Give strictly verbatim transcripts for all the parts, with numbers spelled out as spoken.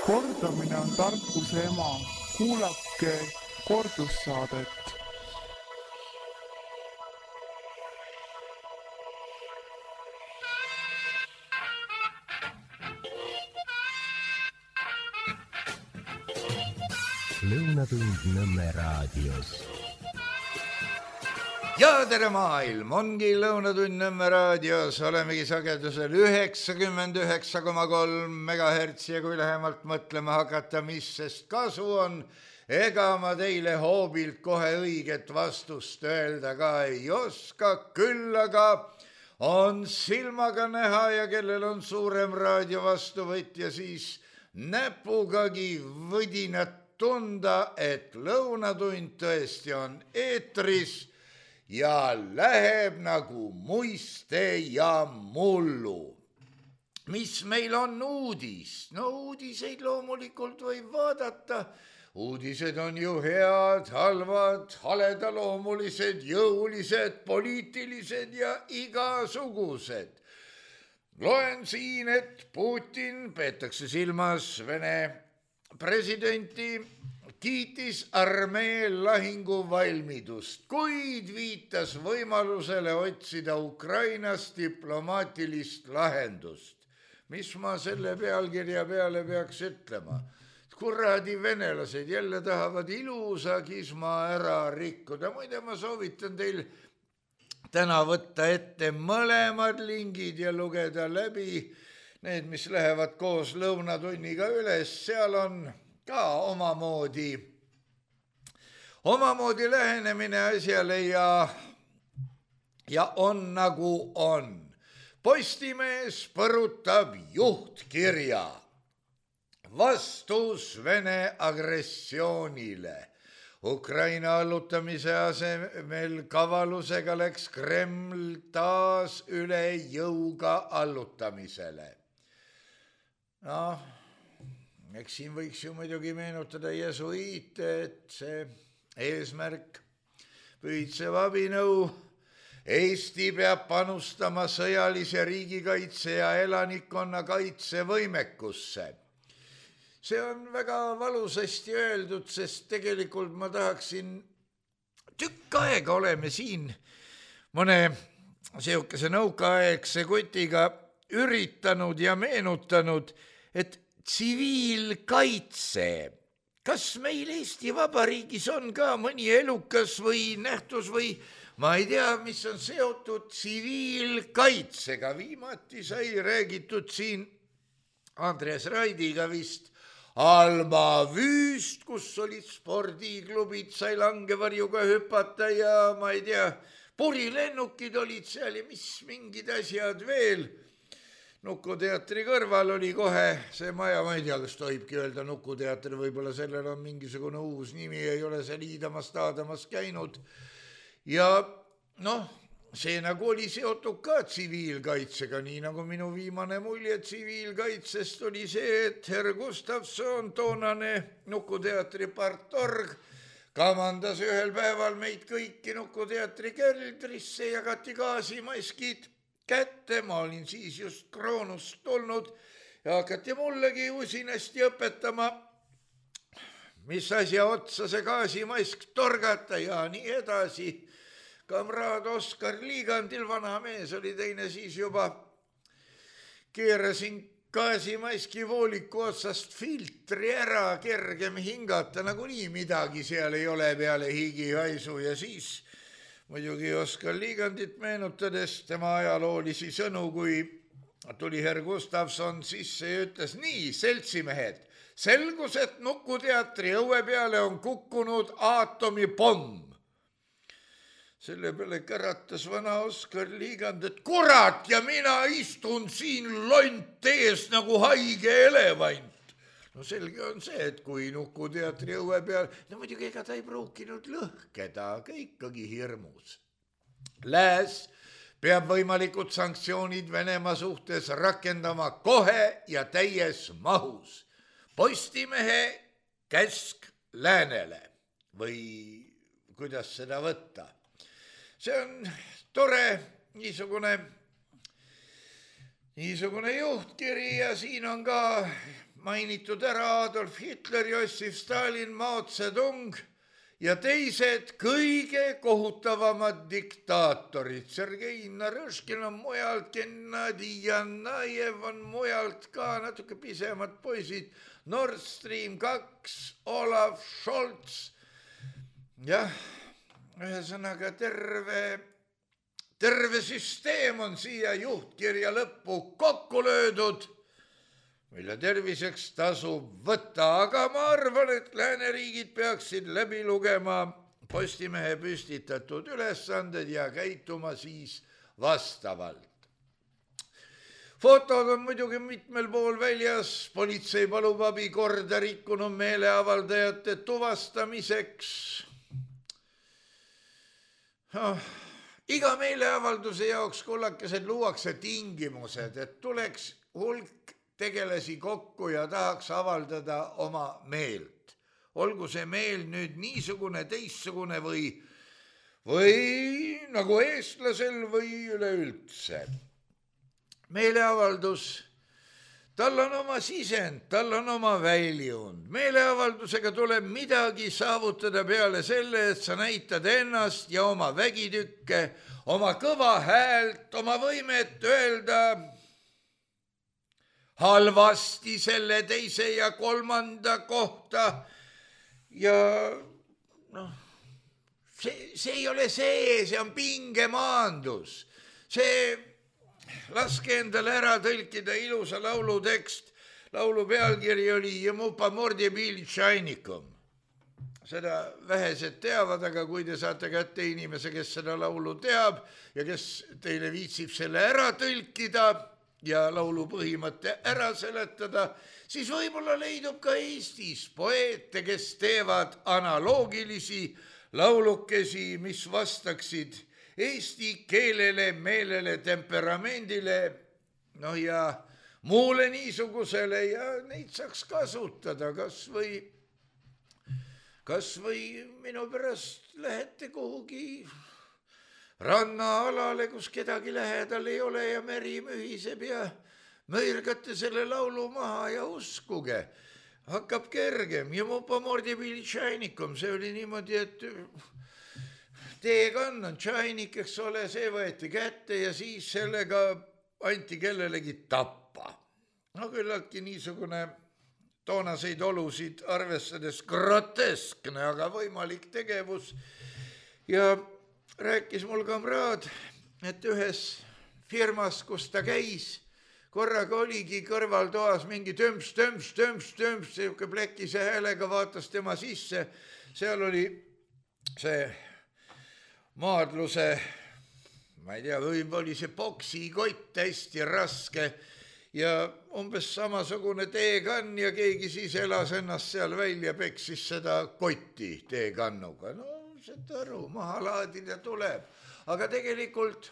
Kordamine on tarkuse ema. Kuulake kordussaadet. Lõunatund Nõmme raadios. Ja tere maailm, ongi Lõunatund Nõmme raadios, olemegi sagedusel üheksakümmend üheksa koma kolm megahertsi ja kui lähemalt mõtlema hakata, mis sest kasu on, ega ma teile hoobilt kohe õiget vastust öelda ka ei oska, küll aga on silmaga näha ja kellel on suurem raadiovastuvõtja, siis näpugagi võdinat tunda, et Lõunatund tõesti on eetris ja läheb nagu muiste ja mullu. Mis meil on uudis? No uudiseid loomulikult võib vaadata. Uudised on ju head, halvad, haledaloomulised, jõulised, poliitilised ja igasugused. Loen siin, et Putin, peetakse silmas Vene presidenti, kiitis armee lahinguvalmidust, kuid viitas võimalusele otsida Ukrainas diplomaatilist lahendust. Mis ma selle pealkirja peale peaks ütlema? Kuradi venelased jälle tahavad ilusa kisma ära rikkuda. Muide, ma soovitan teil täna võtta ette mõlemad lingid ja lugeda läbi need, mis lähevad koos Lõunatunniga üles. Seal on ka omamoodi, omamoodi lähenemine asjale ja, ja on nagu on. Postimees põrutab juhtkirja. Vastus Vene agressioonile. Ukraina allutamise asemel kavalusega läks Kreml taas üle jõuga allutamisele. Noh, eks siin võiks ju muidugi meenutada jesuiite, et see eesmärk pühitsev abinõu. Eesti peab panustama sõjalise riigikaitse ja elanikkonna kaitsevõimekusse. See on väga valusasti öeldud, sest tegelikult ma tahaksin, tükk aega oleme siin mõne sihukese nõukaaegse kutiga üritanud ja meenutanud, et tsiviilkaitse, kas meil Eesti Vabariigis on ka mõni elukas või nähtus või ma ei tea, mis on seotud tsiviilkaitsega. Viimati sai räägitud siin Andres Raidiga vist Alma Vüüst, kus olid spordiklubid, sai langevarjuga hüpata ja ma ei tea, purilennukid olid seal ja mis mingid asjad veel. Nukuteatri kõrval oli kohe see maja, ma ei tea, kas tohibki öelda Nukuteatri, võib-olla sellel on mingisugune uus nimi, ei ole see liidamas, taadamas käinud. Ja noh, see nagu oli seotud ka tsiviilkaitsega, nii nagu minu viimane mulje tsiviilkaitsest oli see, et herr Gustavson, toonane Nukuteatri partorg, kamandas ühel päeval meid kõiki Nukuteatri keldrisse, jagati gaasimaskid kätte, ma olin siis just Kroonust tulnud ja hakati mullegi usinasti õpetama, mis asja otsa see gaasimask torgata ja nii edasi. Kamraad Oskar Liigandil, vana mees oli teine siis juba, keerasin gaasimaski vooliku otsast filtri ära, kergem hingata, nagu nii midagi seal ei ole peale higihaisu ja siis muidugi Oskar Liigandit meenutades tema ajaloolisi sõnu, kui tuli herr Gustavson sisse ja ütles, nii, seltsimehed, selgus, et Nukuteatri õue peale on kukkunud aatomipomm. Selle peale käratas vana Oskar Liigand, et kurat ja mina istun siin lont ees nagu haige elevant. No selge on see, et kui Nukuteatri õue peal, no muidugi ega ta ei pruukinud lõhkeda, aga ikkagi hirmus. Lääs peab võimalikud sanktsioonid Venemaa suhtes rakendama kohe ja täies mahus. Postimehe käsk läänele või kuidas seda võtta. See on tore niisugune, niisugune juhtkiri ja siin on ka mainitud ära Adolf Hitler, Jossif Stalin, Mao Zedong ja teised kõige kohutavamad diktaatorid. Sergei Narõškin on mujalt, Gennadi Janajev on mujalt ka, natuke pisemad poisid, Nord Stream kaks, Olaf Scholz. Jah, ühesõnaga terve, terve süsteem on siia juhtkirja lõppu kokku löödud, mille terviseks tasub võtta, aga ma arvan, et lääneriigid peaksid läbi lugema Postimehe püstitatud ülesanded ja käituma siis vastavalt. Fotod on muidugi mitmel pool väljas, politsei palub abi korda rikkunud meeleavaldajate tuvastamiseks. Oh, iga meeleavalduse jaoks kullakesed luuakse tingimused, et tuleks hulk tegelasi kokku ja tahaks avaldada oma meelt. Olgu see meel nüüd niisugune, teissugune või, või nagu eestlasel või üleüldse. Meeleavaldus, tal on oma sisend, tal on oma väljund. Meeleavaldusega tuleb midagi saavutada peale selle, et sa näitad ennast ja oma vägitükke, oma kõva häält, oma võimet öelda halvasti selle teise ja kolmanda kohta. Ja noh, see, see ei ole see, see on pingemaandus. See laske endale ära tõlkida ilusa laulu tekst. Laulu pealkiri oli Jemupa mordi bil tšainikum. Seda vähesed teavad, aga kui te saate kätte inimese, kes seda laulu teab ja kes teile viitsib selle ära tõlkida ja laulu põhimõtte ära seletada, siis võib-olla leidub ka Eestis poeete, kes teevad analoogilisi laulukesi, mis vastaksid eesti keelele, meelele, temperamendile, no ja muule niisugusele ja neid saaks kasutada, kas või, kas või minu pärast lähete kuhugi rannaalale, kus kedagi lähedal ei ole ja meri mühiseb ja mõirgate selle laulu maha ja uskuge, hakkab kergem. Jemupa mordi bil tšainikum, see oli niimoodi, et teekann on tšainik, eks ole, see võeti kätte ja siis sellega anti kellelegi tappa. No küllaltki niisugune toonaseid olusid arvestades groteskne, aga võimalik tegevus. Ja rääkis mul kamraad, et ühes firmas, kus ta käis, korraga oligi kõrvaltoas mingi tömps, tömps, tömps, tömps, siuke plekise häälega vaatas tema sisse. Seal oli see maadluse, ma ei tea, või oli see boksikott hästi raske ja umbes samasugune teekann ja keegi siis elas ennast seal välja, peksis seda kotti teekannuga. No seda aru, maha laadida tuleb. Aga tegelikult,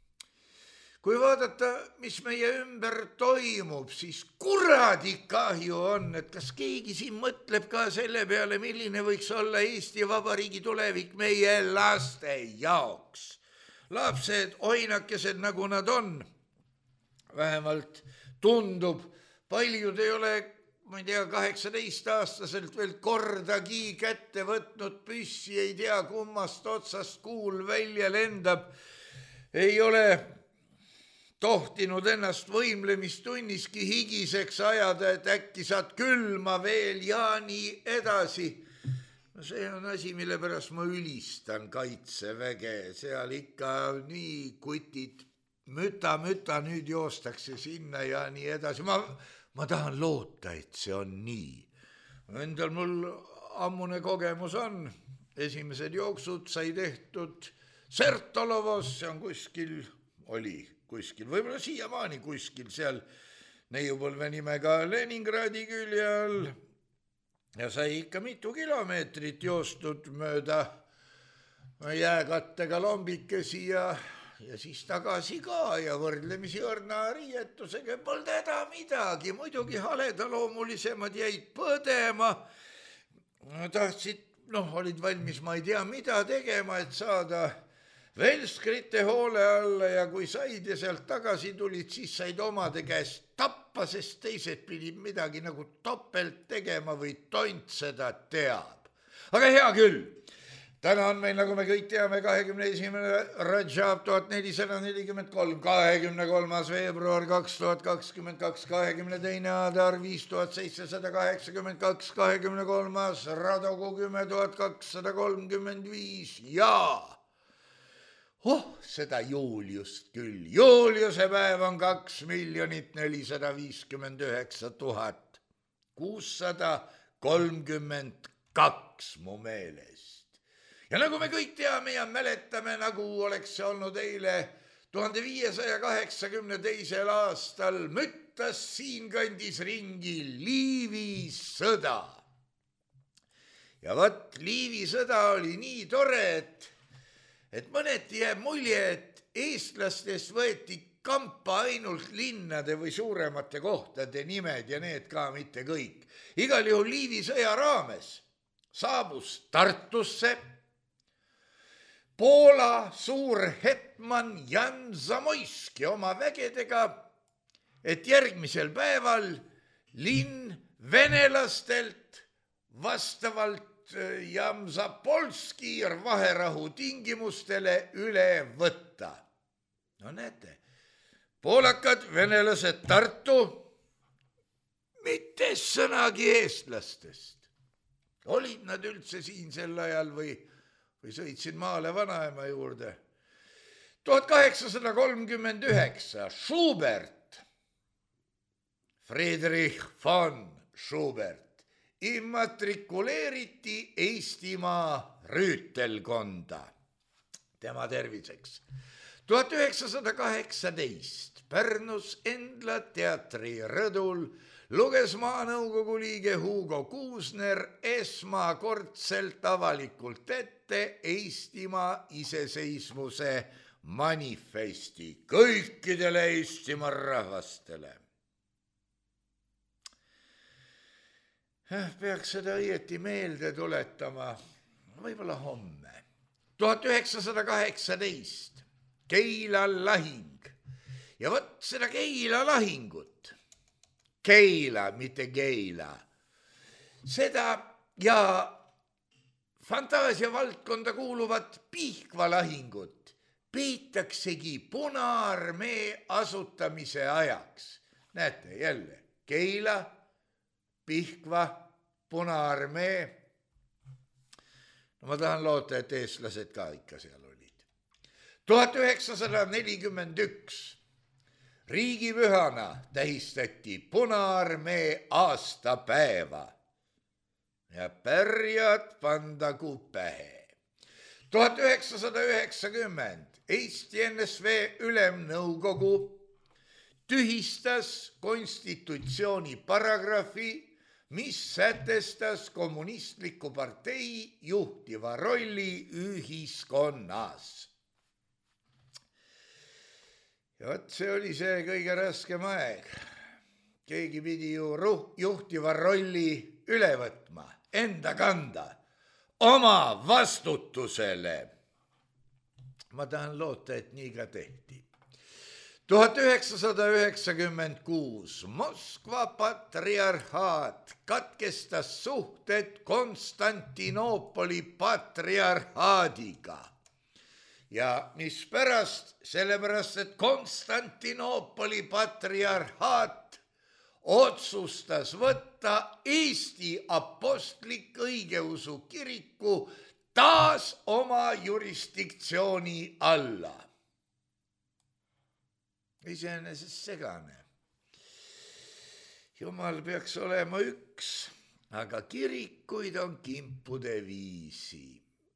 kui vaadata, mis meie ümber toimub, siis kuradi kahju on, et kas keegi siin mõtleb ka selle peale, milline võiks olla Eesti Vabariigi tulevik meie laste jaoks. Lapsed, oinakesed nagu nad on, vähemalt tundub, paljud ei ole, ma ei tea, kaheksateist aastaselt veel kordagi kätte võtnud püssi, ei tea, kummast otsast kuul välja lendab, ei ole tohtinud ennast võimlemistunniski higiseks ajada, et äkki saad külma veel ja nii edasi. No see on asi, mille pärast ma ülistan kaitseväge, seal ikka nii kutid, müta, müta, nüüd joostakse sinna ja nii edasi. Ma, ma tahan loota, et see on nii. Endal mul ammune kogemus on, esimesed jooksud sai tehtud Sertolovos, see on kuskil, oli kuskil, võib-olla siiamaani kuskil seal neiupõlve nimega Leningradi külje all ja sai ikka mitu kilomeetrit joostud mööda jääkattega lombikesi ja, ja siis tagasi ka ja võrdlemisi õrna riietusega polnud häda midagi, muidugi haledaloomulisemad jäid põdema, tahtsid, noh, olid valmis, ma ei tea, mida tegema, et saada Velskrite hoole alla ja kui said ja sealt tagasi tulid, siis said omade käest tappa, sest teised pidid midagi nagu topelt tegema või tont seda teab. Aga hea küll. Täna on meil, nagu me kõik teame, kahekümne esimene Rajab tuhat nelisada nelikümmend kolm, kahekümne kolmas veebruar kaks tuhat kakskümmend kaks, kahekümne teine Adar viis tuhat seitsesada kaheksakümmend kaks, kahekümne kolmas Radogu kümme tuhat kakssada kolmkümmend viis ja oh, seda Juuliust küll. Juuliuse päev on kaks miljonit nelisada viiskümmend üheksa tuhat kuussada kolmkümmend kaks mu meelest. Ja nagu me kõik teame ja mäletame, nagu oleks see olnud eile tuhande viiesaja kaheksakümne teisel aastal, müttas siinkandis ringi Liivi sõda. Ja võt, Liivi sõda oli nii tore, et, et mõneti jääb mulje, et eestlastest võeti kampa ainult linnade või suuremate kohtade nimed ja need ka mitte kõik. Igal juhul Liivi sõja raames saabus Tartusse Poola suur hetman Jan Zamoyski oma vägedega, et järgmisel päeval linn venelastelt vastavalt Jan Zapolski vaherahu tingimustele üle võtta. No näete, poolakad, venelased, Tartu, mitte sõnagi eestlastest. Olid nad üldse siin sel ajal või või sõitsin maale vanaema juurde. tuhat kaheksasada kolmkümmend üheksa Schubert, Friedrich von Schubert, immatrikuleeriti Eestimaa rüütelkonda. Tema terviseks. tuhat üheksasada kaheksateist Pärnus Endla teatri rõdul luges maanõukogu liige Hugo Kuusner esmakordselt avalikult ette Eestimaa iseseisvuse manifesti kõikidele Eestimaa rahvastele. Peaks seda õieti meelde tuletama, võib-olla homme. tuhat üheksasada kaheksateist Keila lahing ja võt seda Keila lahingut. Keila, mitte Keila. Seda ja fantaasia valdkonda kuuluvat Pihkva lahingut peetaksegi Punaarmee asutamise ajaks. Näete jälle, Keila, Pihkva, Punaarmee. No ma tahan loota, et eestlased ka ikka seal olid. tuhat üheksasada nelikümmend üks riigipühana tähistati Punaarmee aastapäeva ja pärjad pandagu pähe. tuhat üheksasada üheksakümmend Eesti N S V Ülemnõukogu tühistas konstitutsiooni paragrahvi, mis sätestas kommunistliku partei juhtiva rolli ühiskonnas. Ja võt, see oli see kõige raskem aeg. Keegi pidi ju juhtiva rolli üle võtma, enda kanda, oma vastutusele. Ma tahan loota, et nii ka tehti. tuhat üheksasada üheksakümmend kuus Moskva patriarhaat katkestas suhted Konstantinoopoli patriarhaadiga. Ja mispärast? Sellepärast, et Konstantinoopoli patriarhaat otsustas võtta Eesti apostlik õigeusu kiriku taas oma jurisdiktsiooni alla. Iseenesest segane. Jumal peaks olema üks, aga kirikuid on kimpude viisi.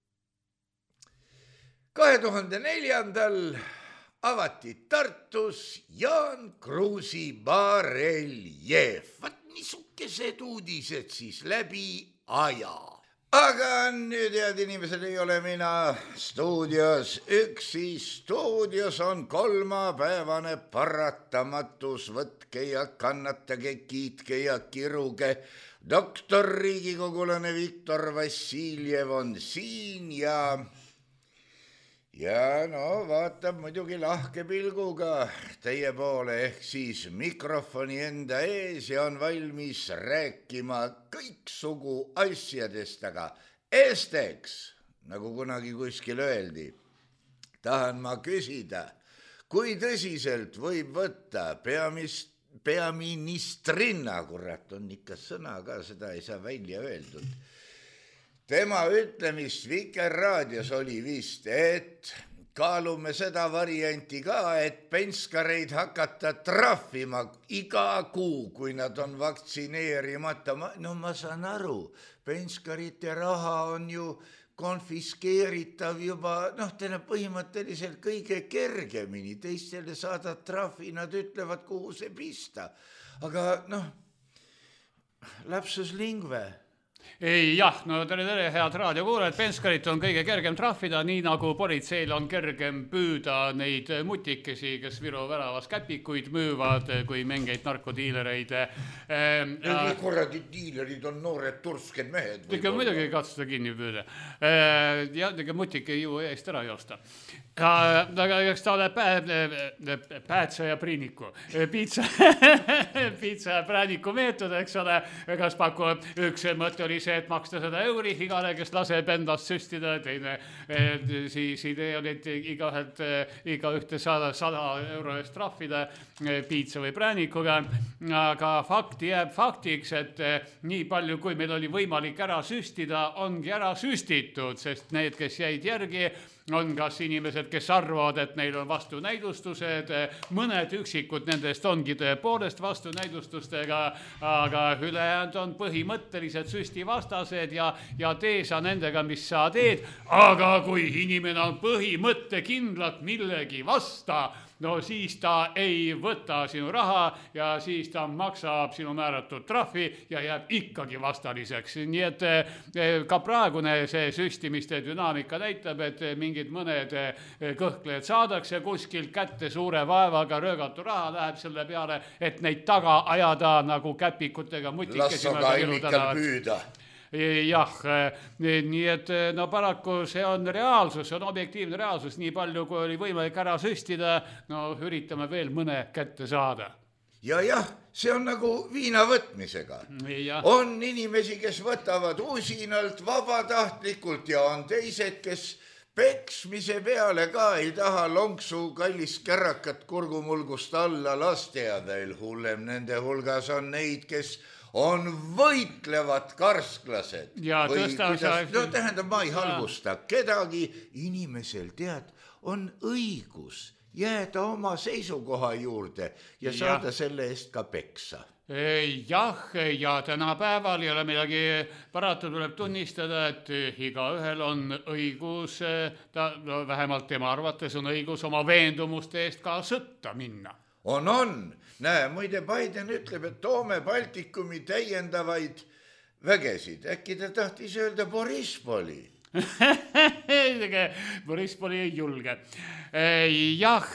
kahe tuhande neljandal avati Tartus Jaan Kruusi bareljeef. Vaat niisugused uudised siis läbi aja. Aga nüüd, head inimesed, ei ole mina stuudios üksi. Stuudios on kolmapäevane paratamatus. Võtke ja kannatage, kiitke ja kiruge. Doktor riigikogulane Viktor Vassiljev on siin ja... ja no vaatab muidugi lahke pilguga teie poole ehk siis mikrofoni enda ees ja on valmis rääkima kõiksugu asjadest, aga esteks, nagu kunagi kuskil öeldi, tahan ma küsida, kui tõsiselt võib võtta peamist, peaministrinna, kurat, on ikka sõna ka, seda ei saa välja öeldud. Tema ütlemist Vikerraadios oli vist, et kaalume seda varianti ka, et penskareid hakata trahvima iga kuu, kui nad on vaktsineerimata. No ma saan aru, penskarite raha on ju konfiskeeritav juba, noh, teile põhimõtteliselt kõige kergemini, teistele saadad trahvi, nad ütlevad, kuhu see pista. Aga noh, lapsus lingve. Ei, jah, no tere, tere, head raadiokuulajad, penskarit on kõige kergem trahvida, nii nagu politseil on kergem püüda neid mutikesi, kes Viru väravas käpikuid müüvad, kui mingeid narkodiilereid. Ja korradi diilerid on noored tursked mehed. Tega muidugi katsuda kinni püüda. Ja tega mutik ei jõu eest ära joosta. Aga eks ta ole päätsa ja priiniku. Piitsa, piitsa ja priiniku meetod, eks ole, kas paku üks mõte oli see, et maksta seda euri igale, kes laseb endast süstida, teine siis idee oli, et igahelt, iga ühte sada, sada euro eest trahvida piitsa või priinikuga, aga fakt jääb faktiks, et nii palju, kui meil oli võimalik ära süstida, ongi ära süstitud, sest need, kes jäid järgi, on kas inimesed, kes arvavad, et neil on vastunäidustused, mõned üksikud nendest ongi tõepoolest vastunäidustustega, aga ülejäänud on põhimõtteliselt süstivastased ja, ja tee sa nendega, mis sa teed, aga kui inimene on põhimõttekindlalt millegi vasta, no siis ta ei võta sinu raha ja siis ta maksab sinu määratud trahvi ja jääb ikkagi vastaliseks. Nii et ka praegune see süstimiste dünaamika näitab, et mingid mõned kõhklejad saadakse kuskilt kätte suure vaevaga, röögatu raha läheb selle peale, et neid taga ajada nagu käpikutega mutikesi. Lassoga ilmikal püüda. Jah, nii et no paraku see on reaalsus, see on objektiivne reaalsus, nii palju kui oli võimalik ära süstida, no üritame veel mõne kätte saada. Ja jah, see on nagu viina võtmisega. Ja. On inimesi, kes võtavad usinalt, vabatahtlikult ja on teised, kes peksmise peale ka ei taha lonksu kallist kärrakat kurgumulgust alla laste ja veel hullem. Nende hulgas on neid, kes on võitlevad karsklased. Ja või tõsta, kuidas, no tähendab, ma ei halvusta kedagi, inimesel tead, on õigus jääda oma seisukoha juurde ja saada ja. Selle eest ka peksa. Jah, ja tänapäeval ei ole midagi parata, tuleb tunnistada, et igaühel on õigus, ta, no, vähemalt tema arvates on õigus oma veendumuste eest ka sõtta minna. On, on. Näe, muide Biden ütleb, et toome Baltikumi täiendavaid vägesid. Äkki ta tahtis öelda Borispoli? Borispoli ei julge. Jah,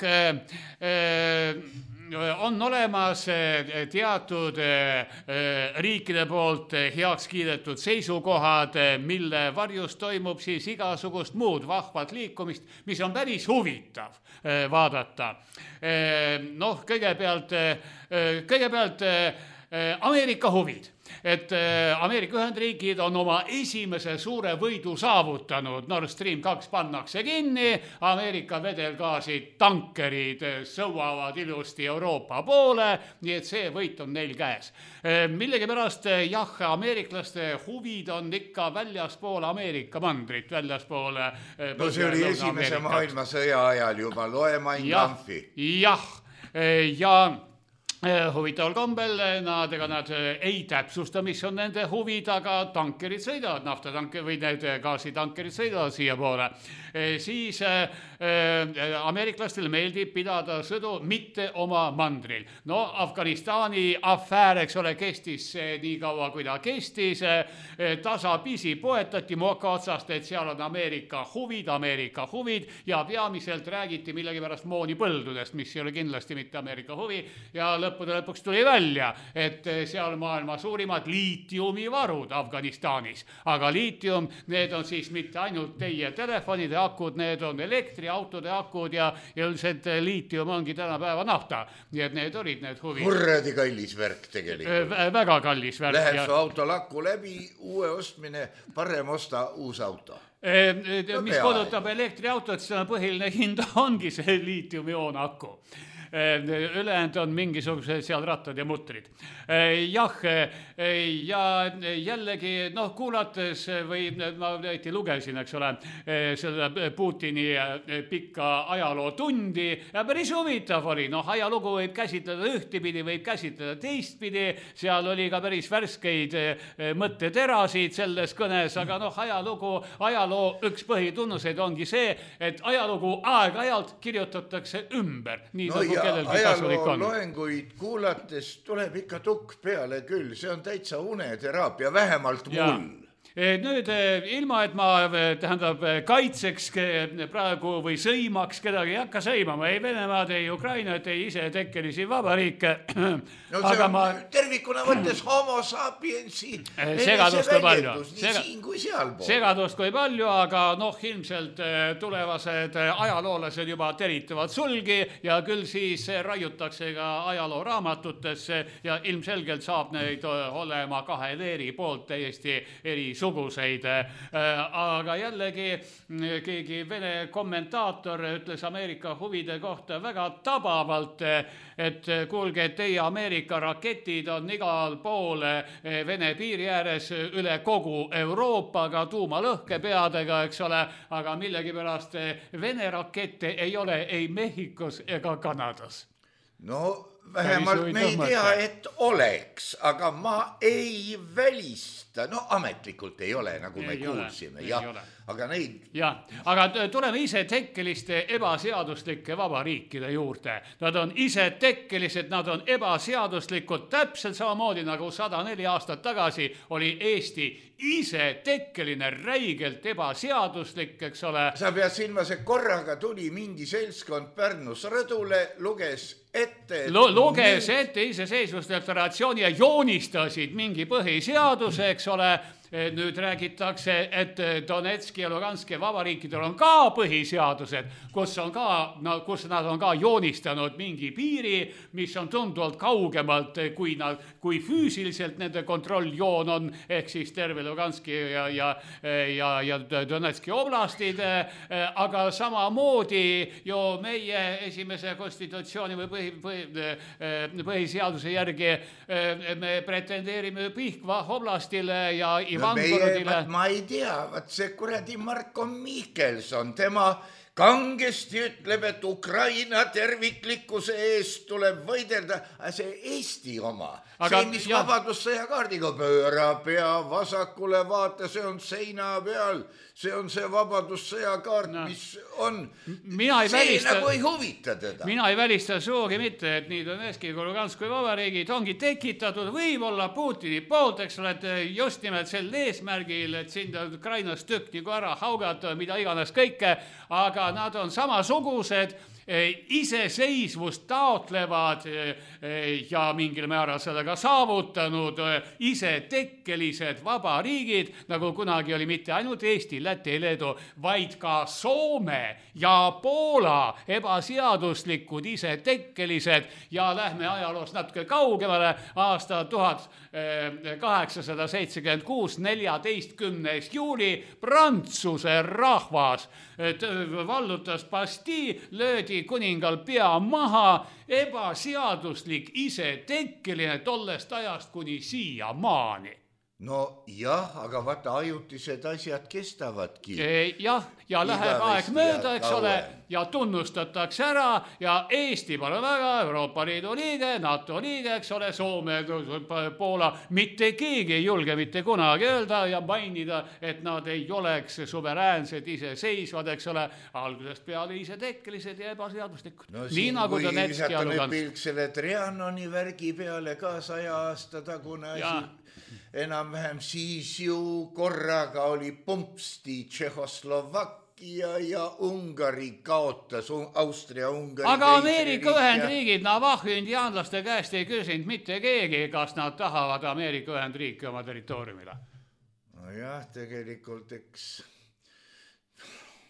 on olemas teatud riikide poolt heaks kiidetud seisukohad, mille varjus toimub siis igasugust muud vahvat liikumist, mis on päris huvitav vaadata. Noh, kõigepealt, kõigepealt Ameerika huvid. Et Ameerika Ühendriigid on oma esimese suure võidu saavutanud. Nord Stream kaks pannakse kinni, Ameerika vedelgaasid tankerid sõuavad ilusti Euroopa poole, nii et see võit on neil käes. Millegi pärast, jah, ameeriklaste huvid on ikka väljaspool Ameerika mandrit, väljaspool... No see oli esimese maailmasõja ajal juba, loe Mein Kampfi. Jah, ja... huvitaval kombel, nad, ega nad ei täpsusta, mis on nende huvid, aga tankerid sõidavad, naftatanker või need gaasitankerid sõidavad siia poole. Siis ameeriklastel meeldib pidada sõdu mitte oma mandril. No Afganistani afäär, eks ole, kestis nii kaua, kui ta kestis. Tasapisi poetati moka otsast, et seal on Ameerika huvid, Ameerika huvid ja peamiselt räägiti millegi pärast moonipõldudest, mis ei ole kindlasti mitte Ameerika huvi ja lõppude lõpuks tuli välja, et seal maailma suurimad liitiumivarud Afganistanis. Aga liitium, need on siis mitte ainult teie telefonide akud, need on elektri elektriautode akud ja ilmselt liitium ongi tänapäeva nafta. Nii et need olid need huvid. Kurradi kallis värk tegelikult. Väga kallis värk. Läheb su auto lakku läbi, uue ostmine, parem osta uus auto. No, mis kodutab elektriautot, siis põhiline hind ongi see liitiumioon aku. Ülejäänud on mingisugused seal rattad ja mutrid. Jah, ja jällegi, noh, kuulates või ma võeti lugesin, eks ole, selle Putini pikka ajalootundi ja päris huvitav oli. Noh, ajalugu võib käsitleda ühtepidi, võib käsitleda teistpidi. Seal oli ka päris värskeid mõtteterasid selles kõnes, aga noh, ajalugu, ajaloo üks põhitunnuseid ongi see, et ajalugu aeg-ajalt kirjutatakse ümber. Nii no nagu ja ajaloo loenguid kuulates tuleb ikka tukk peale küll, see on täitsa uneteraapia, vähemalt mul. Nüüd ilma, et ma tähendab kaitseks praegu või sõimaks kedagi, ei hakka sõimama, ei Venemaad, ei Ukrainat, ei ise tekkelisi vabariike. No see on ma... tervikuna võttes homo sapiensi segadust kui palju. Nii siin kui sealpool. Segadust kui palju, aga noh, ilmselt tulevased ajaloolased juba teritavad sulgi ja küll siis raiutakse ka ajalooraamatutesse ja ilmselgelt saab neid olema kahe leeri poolt täiesti eri suguseid, aga jällegi keegi Vene kommentaator ütles Ameerika huvide kohta väga tabavalt, et kuulge, et teie Ameerika raketid on igal pool Vene piiri ääres üle kogu Euroopaga tuumalõhkepeadega, eks ole, aga millegipärast Vene rakette ei ole ei Mehhikos ega Kanadas. No vähemalt me ei tea, et oleks, aga ma ei välista, no ametlikult ei ole, nagu me kuulsime, jah, aga neid... Jah, aga tuleme ise tekkeliste ebaseaduslike vabariikide juurde. Nad on ise tekkelised, nad on ebaseaduslikud, täpselt samamoodi nagu sada neli aastat tagasi oli Eesti ise tekkeline, räigelt ebaseaduslik, eks ole. Sa pead silmas, et korraga tuli mingi seltskond Pärnus rõdule, luges ette... Luges ette iseseisvusdeklaratsiooni ja joonistasid mingi põhiseaduse, eks ole. Nüüd räägitakse, et Donetski ja Luganski vabariikidel on ka põhiseadused, kus, on ka, no, kus nad on ka joonistanud mingi piiri, mis on tunduvalt kaugemalt, kui, nad, kui füüsiliselt nende kontrolljoon on, ehk siis terve Luganski ja, ja, ja, ja Donetski oblastid, aga samamoodi ju meie esimese konstitutsiooni või põhi, põhi, põhiseaduse järgi me pretendeerime Pihkva oblastile ja Meie, ma ei tea, vaat see kuradi Marko Mihkelson, tema kangesti ütleb, et Ukraina terviklikkuse eest tuleb võidelda, see Eesti oma. Aga, see, mis jah. Vabadussõja kaardiga pööra pea vasakule vaata, see on seina peal, see on see Vabadussõja kaart, no. Mis on, mina ei see välista, nagu ei huvita teda. Mina ei välista suugi mitte, et nii Donetski kui Luganski vabariigid ongi tekitatud võib-olla Putini poolt, eks ole, et just nimelt sel eesmärgil, et sind Ukrainas tükk nagu ära haugata, mida iganes kõike, aga nad on samasugused, iseseisvust taotlevad ja mingil määral sellega saavutanud ise tekkelised vabariigid, nagu kunagi oli mitte ainult Eesti, Läti, Leedu, vaid ka Soome ja Poola ebaseaduslikud ise tekkelised ja lähme ajaloos natuke kaugemale, aasta tuhat kaheksasada seitsekümmend kuus, neljateistkümnes juuli, Prantsuse rahvas vallutas Bastille, löödi kuningal pea maha, ebaseaduslik ise tekkeline tollest ajast kuni siia maani. No jah, aga vaata ajutised asjad kestavadki. Jah, ja läheb aeg mööda, eks ole, ja tunnustatakse ära ja Eesti pole väga Euroopa Liidu liige, NATO liige, eks ole, Soome, Poola, mitte keegi ei julge mitte kunagi öelda ja mainida, et nad ei oleks suveräänsed iseseisvad, eks ole, algusest peale ise tekkelised ja ebaseaduslikud. No nii siin, nagu kui visata nüüd pilk selle Trianoni värgi peale ka saja aasta tagune asi, enam-vähem siis ju korraga oli pumpsti Tšehhoslovakkia ja Ungari kaotas, Austria-Ungari. Aga Ameerika Ühendriigid, Navajo indiaanlaste käest ei küsinud mitte keegi, kas nad tahavad Ameerika Ühendriiki oma territooriumile. No jah, tegelikult eks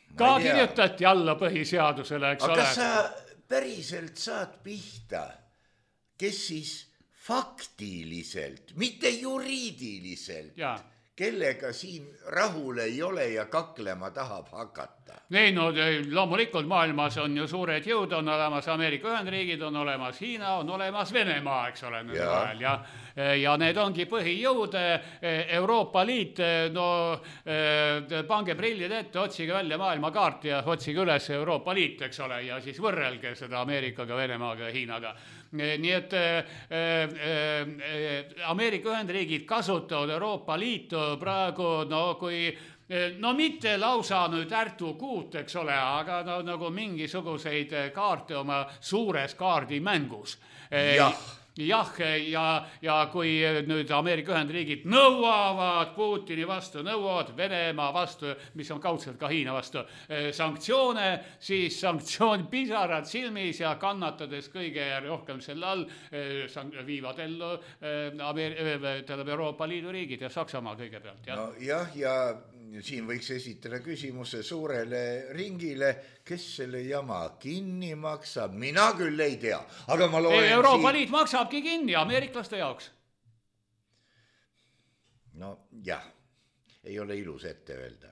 ka kirjutati alla põhiseadusele, eks aga ole. kas sa päriselt saad pihta, kes siis faktiliselt, mitte juriidiliselt, Jaa. kellega siin rahul ei ole ja kaklema tahab hakata? Ei, no loomulikult maailmas on ju suured jõud, on olemas Ameerika Ühendriigid, on olemas Hiina, on olemas Venemaa, eks ole, ja. ja, ja need ongi põhijõud. Euroopa Liit, no pange prillid ette, otsige välja maailmakaart ja otsige üles Euroopa Liit, eks ole, ja siis võrrelge seda Ameerikaga, Venemaaga ja Hiinaga. Nii et äh, äh, Ameerika Ühendriigid kasutavad Euroopa Liitu praegu, no kui no mitte lausa nüüd ärtu kuut, eks ole, aga no, nagu mingisuguseid kaarte oma suures kaardimängus. Jah. Jah, ja, ja kui nüüd Ameerika Ühendriigid nõuavad Putini vastu, nõuavad Venemaa vastu, mis on kaudselt ka Hiina vastu, sanktsioone, siis sanktsioon pisarad silmis ja kannatades kõige rohkem selle all viivad ellu Ameer- tähendab Euroopa Liidu riigid ja Saksamaa kõigepealt. Ja. No jah, ja siin võiks esitada küsimuse suurele ringile, kes selle jama kinni maksab, mina küll ei tea, aga ma loen Euroopa siin... Liit maksabki kinni ameeriklaste jaoks. No jah, ei ole ilus ette öelda.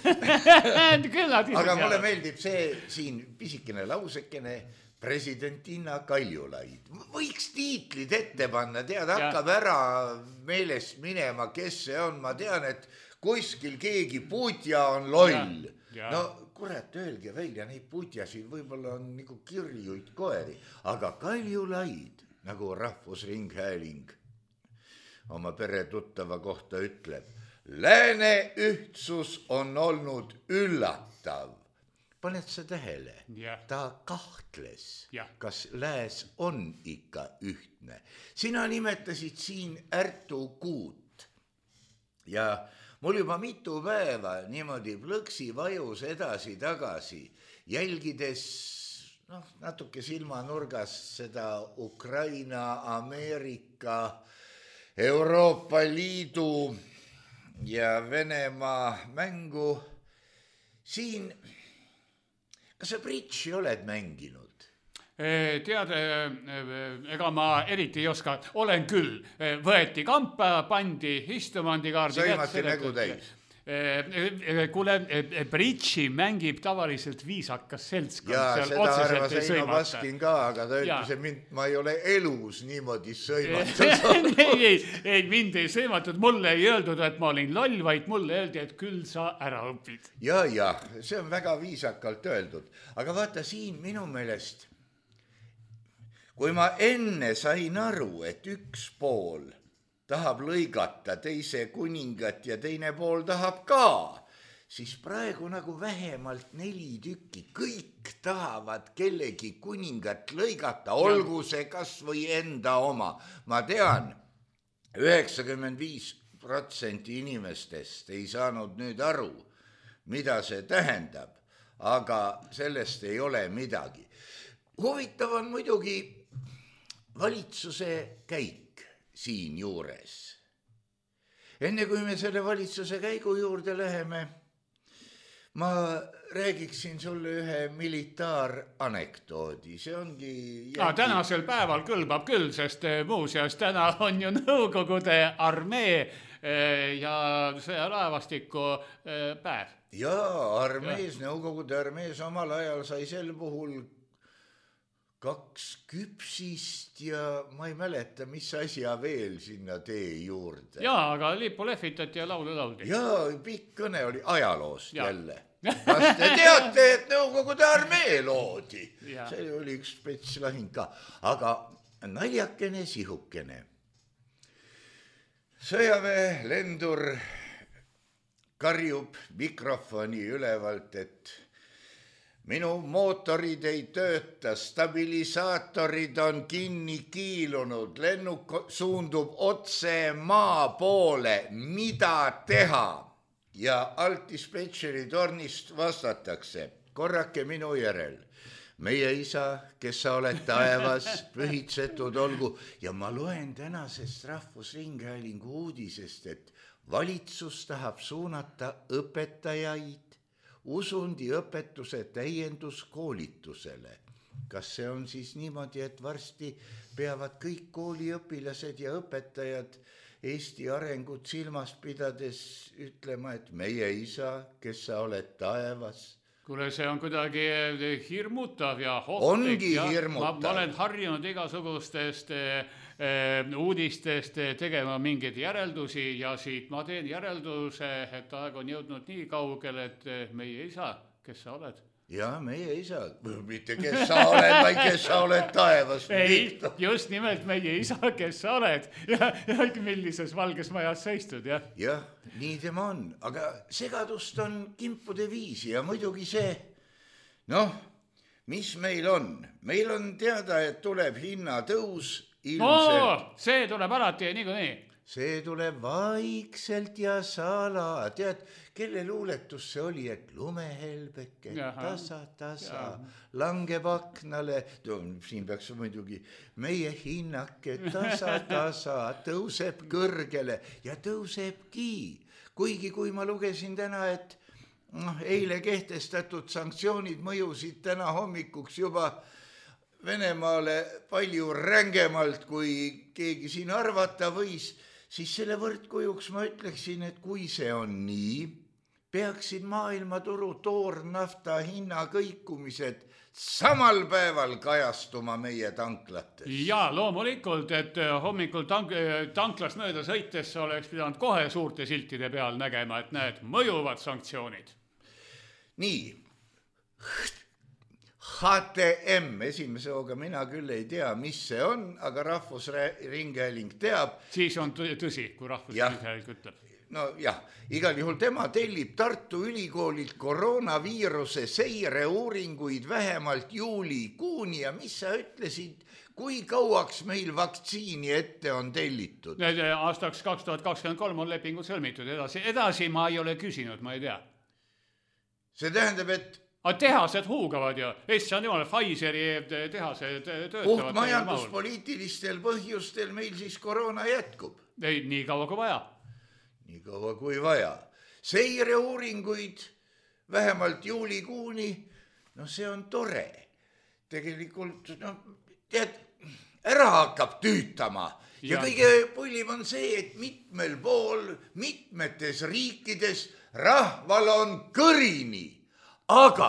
aga mulle meeldib see siin pisikene lausekene, presidentina Kaljulaid. Võiks tiitlid ette panna, tead, hakkab ära meelest minema, kes see on, ma tean, et kuskil keegi Putja on loll. Ja. No kurat, öelge välja neid Putjasid, võib-olla on nagu kirjuid koeri, aga Kaljulaid, nagu Rahvusringhääling oma peretuttava kohta ütleb, lääne ühtsus on olnud üllatav. Paned sa tähele? Ja. Ta kahtles, ja. kas lääs on ikka ühtne. Sina nimetasid siin ärtu kuut ja mul juba mitu päeva niimoodi plõksi vajus edasi-tagasi, jälgides noh, natuke silmanurgas seda Ukraina, Ameerika, Euroopa Liidu ja Venemaa mängu. Siin, kas sa bridži oled mänginud? Tead, ega ma eriti ei oska, olen küll, võeti kampa, pandi istumandi kaardi. Sõimati nägu täis. Kuule, bridži mängib tavaliselt viisakas seltskond. Ja seda arvas Eino Vaskin ka, aga ta ütles, et mind, ma ei ole elus niimoodi sõimatud. ei, ei, ei, mind ei sõimatud, mulle ei öeldud, et ma olin loll, vaid mulle öeldi, et küll sa ära õpid. Ja, ja, see on väga viisakalt öeldud. Aga vaata siin minu meelest, kui ma enne sain aru, et üks pool tahab lõigata teise kuningat ja teine pool tahab ka, siis praegu nagu vähemalt neli tükki, kõik tahavad kellegi kuningat lõigata, olgu see kas või enda oma. Ma tean, üheksakümmend viis protsenti inimestest ei saanud nüüd aru, mida see tähendab, aga sellest ei ole midagi. Huvitav on muidugi valitsuse käik siin juures. Enne kui me selle valitsuse käigu juurde läheme, ma räägiksin sulle ühe militaaranekdoodi. See ongi... Ah, tänasel päeval kõlbab küll, sest muuseas täna on ju Nõukogude armee ja sõjalaevastiku päev. Jaa, armees, ja. Nõukogude armees omal ajal sai sel puhul kaks küpsist ja ma ei mäleta, mis asja veel sinna tee juurde. Jaa, aga lipu lehvitati ja laulu lauldi. Jaa, pikk kõne oli ajaloost ja. Jälle. Kas te teate, et Nõukogude armee loodi? Ja. See oli üks spetslahing ka. Aga naljakene sihukene. Sõjaväe lendur karjub mikrofoni ülevalt, et minu mootorid ei tööta, stabilisaatorid on kinni kiilunud, lennuk suundub otse maa poole, mida teha? Ja altispetšeri tornist vastatakse, korrake minu järel. Meie isa, kes sa oled taevas, pühitsetud olgu. Ja ma loen tänasest Rahvusringhäälingu uudisest, et valitsus tahab suunata õpetajaid usundiõpetuse täienduskoolitusele. Kas see on siis niimoodi, et varsti peavad kõik kooliõpilased ja õpetajad Eesti arengut silmas pidades ütlema, et meie isa, kes sa oled taevas? Kuule, see on kuidagi hirmutav ja ohtlik. Ongi ja hirmutav. Ma, ma olen harjunud igasugustest eh, uudistest tegema mingeid järeldusi ja siit ma teen järelduse, et aeg on jõudnud nii kaugel, et meie isa, kes sa oled? Ja, meie isa, mitte kes sa oled, vaid kes sa oled taevas. Ei, just nimelt meie isa, kes sa oled ja, ja millises valges majas seistud, jah? Jah, nii tema on, aga segadust on kimpude viisi ja muidugi see, noh, mis meil on? Meil on teada, et tuleb hinnatõus ilmselt. No, see tuleb alati nii kui nii. See tuleb vaikselt ja sala. Tead, kelle luuletus see oli, et lumehelbeke tasa, tasa, langeb aknale. Siin peaks muidugi meie hinnake tasa, tasa, tõuseb kõrgele ja tõusebki. Kuigi kui ma lugesin täna, et no, eile kehtestatud sanktsioonid mõjusid täna hommikuks juba Venemaale palju rängemalt, kui keegi siin arvata võis, siis selle võrdkujuks ma ütleksin, et kui see on nii, peaksid maailmaturu toornafta hinna kõikumised samal päeval kajastuma meie tanklates. Ja loomulikult, et hommikul tank, tanklas mööda sõites oleks pidanud kohe suurte siltide peal nägema, et näed, mõjuvad sanktsioonid. Nii. H T M, esimese hooga mina küll ei tea, mis see on, aga Rahvusringhääling teab. Siis on tõsi, kui Rahvusringhääling ütleb. No jah, igal juhul tema tellib Tartu Ülikoolilt koroonaviiruse seireuuringuid vähemalt juulikuuni ja mis sa ütlesid, kui kauaks meil vaktsiini ette on tellitud? Aastaks kaks tuhat kakskümmend kolm on lepingud sõlmitud, edasi, edasi ma ei ole küsinud, ma ei tea. See tähendab, et aga tehased huugavad ju. Essa on jumala Pfizeri tehase töötavad. Puht majanduspoliitilistel põhjustel meil siis koroona jätkub. Ei, nii kaua kui vaja. Nii kaua kui vaja. Seireuuringuid vähemalt juulikuuni, no see on tore. Tegelikult, no tead, ära hakkab tüütama. Ja, ja kõige pullim on see, et mitmel pool, mitmetes riikides rahval on kõrini. Aga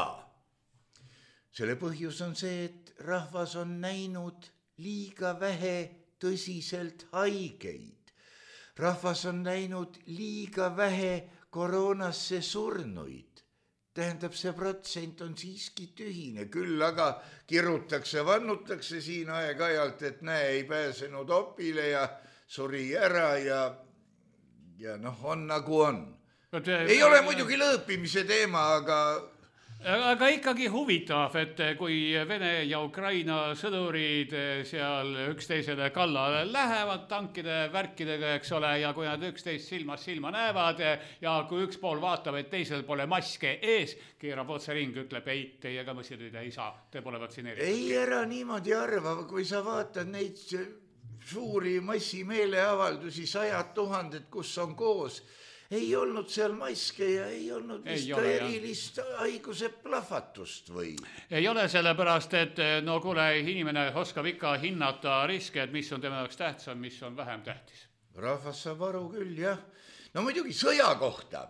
selle põhjus on see, et rahvas on näinud liiga vähe tõsiselt haigeid. Rahvas on näinud liiga vähe koroonasse surnuid. Tähendab, see protsent on siiski tühine, küll aga kirutakse, vannutakse siin aeg-ajalt, et näe, ei pääsenud opile ja suri ära ja, ja noh, on nagu on. Ei ole muidugi lõõpimise teema, aga Aga ikkagi huvitav, et kui Vene ja Ukraina sõdurid seal üksteisele kallale lähevad tankide värkidega, eks ole, ja kui nad üksteist silmas silma näevad ja kui üks pool vaatab, et teisel pole maske ees, keerab otse ring, ütleb, ei, teiega mõssidida ei saa, te pole vaktsineeritud. Ei ära niimoodi arva, kui sa vaatad neid suuri massimeeleavaldusi, sajad tuhanded, kus on koos, ei olnud seal maske ja ei olnud vist ka erilist haiguse plahvatust või? Ei ole sellepärast, et no kuule, inimene oskab ikka hinnata riske, et mis on tema jaoks tähtsam, mis on vähem tähtis. Rahvas saab aru küll, jah. No muidugi sõja kohta.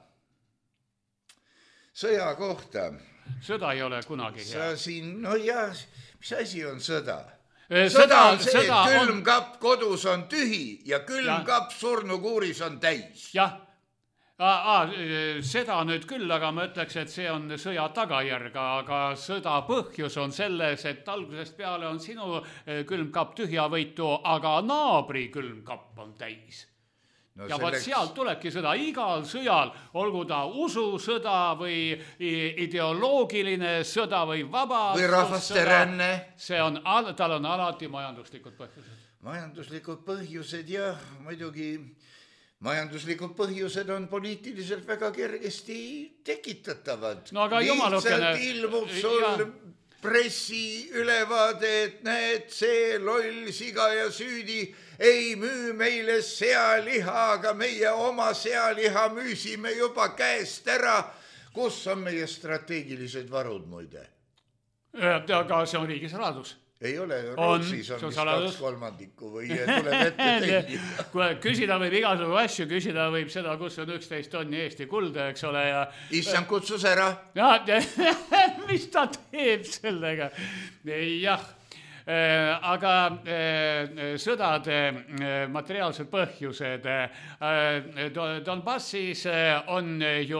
Sõja kohta. Sõda ei ole kunagi hea. Sa siin, no jah, mis asi on sõda? Sõda, sõda on see, sõda et külmkapp on... kodus on tühi ja külmkapp surnukuuris on täis. Jah. Aa, seda nüüd küll, aga ma ütleks, et see on sõja tagajärg, aga sõda põhjus on selles, et algusest peale on sinu külmkapp tühjavõitu, aga naabri külmkapp on täis. No ja selleks... vaat sealt tulebki sõda igal sõjal, olgu ta ususõda või ideoloogiline sõda või vaba või rahvaste ränne. See on, tal on alati majanduslikud põhjused. Majanduslikud põhjused ja muidugi... Majanduslikud põhjused on poliitiliselt väga kergesti tekitatavad. No aga jumalukene... Lihtsalt ilmub sul ja... pressi ülevaade, et näed, see loll siga ja süüdi ei müü meile sealiha, aga meie oma sealiha müüsime juba käest ära. kus on meie strateegilised varud muide? Aga see on riigisaladus. Ei ole, Rootsis on, on vist kaks kolmandikku või tuleb ette tellida. Kui küsida võib igasugu asju, küsida võib seda, kus on üksteist tonni Eesti kulda, eks ole. Ja... Issand kutsus ära. Ja, mis ta teeb sellega? Jah. Aga sõdade materiaalsed põhjused Donbassis on ju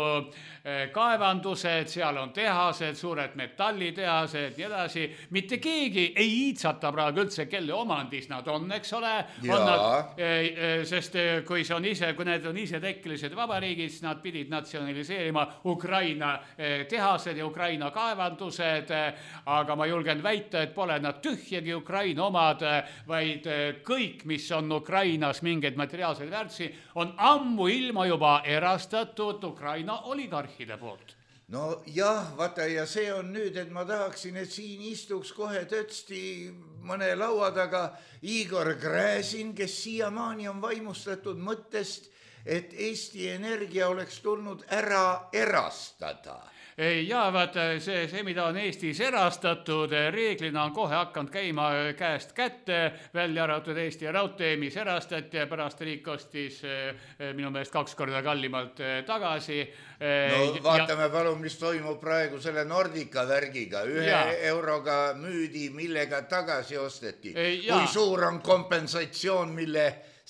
kaevandused, seal on tehased, suured metallitehased, nii edasi. Mitte keegi ei iitsata praegu üldse, kelle omandis nad on, eks ole. On nad, sest kui, see on ise, kui need on ise tekkelised vabariigid, siis nad pidid natsionaliseerima Ukraina tehased ja Ukraina kaevandused, aga ma julgen väita, et pole nad tühjagi Ukraina omad, vaid kõik, mis on Ukrainas mingeid materiaalseid väärtusi, on ammu ilma juba erastatud Ukraina oligarhi poolt. No jah, vaata ja see on nüüd, et ma tahaksin, et siin istuks kohe tõtsti mõne laua taga Igor Gräzin, kes siiamaani on vaimustatud mõttest, et Eesti Energia oleks tulnud ära erastada. Ja vaata, see, see, mida on Eestis erastatud, reeglina on kohe hakanud käima käest kätte, välja arvatud Eesti Raudtee, mis erastati ja pärast riik ostis minu meelest kaks korda kallimalt tagasi. No vaatame ja... palun, mis toimub praegu selle Nordica värgiga. Ühe ja. euroga müüdi, millega tagasi osteti. Ja. Kui suur on kompensatsioon, mille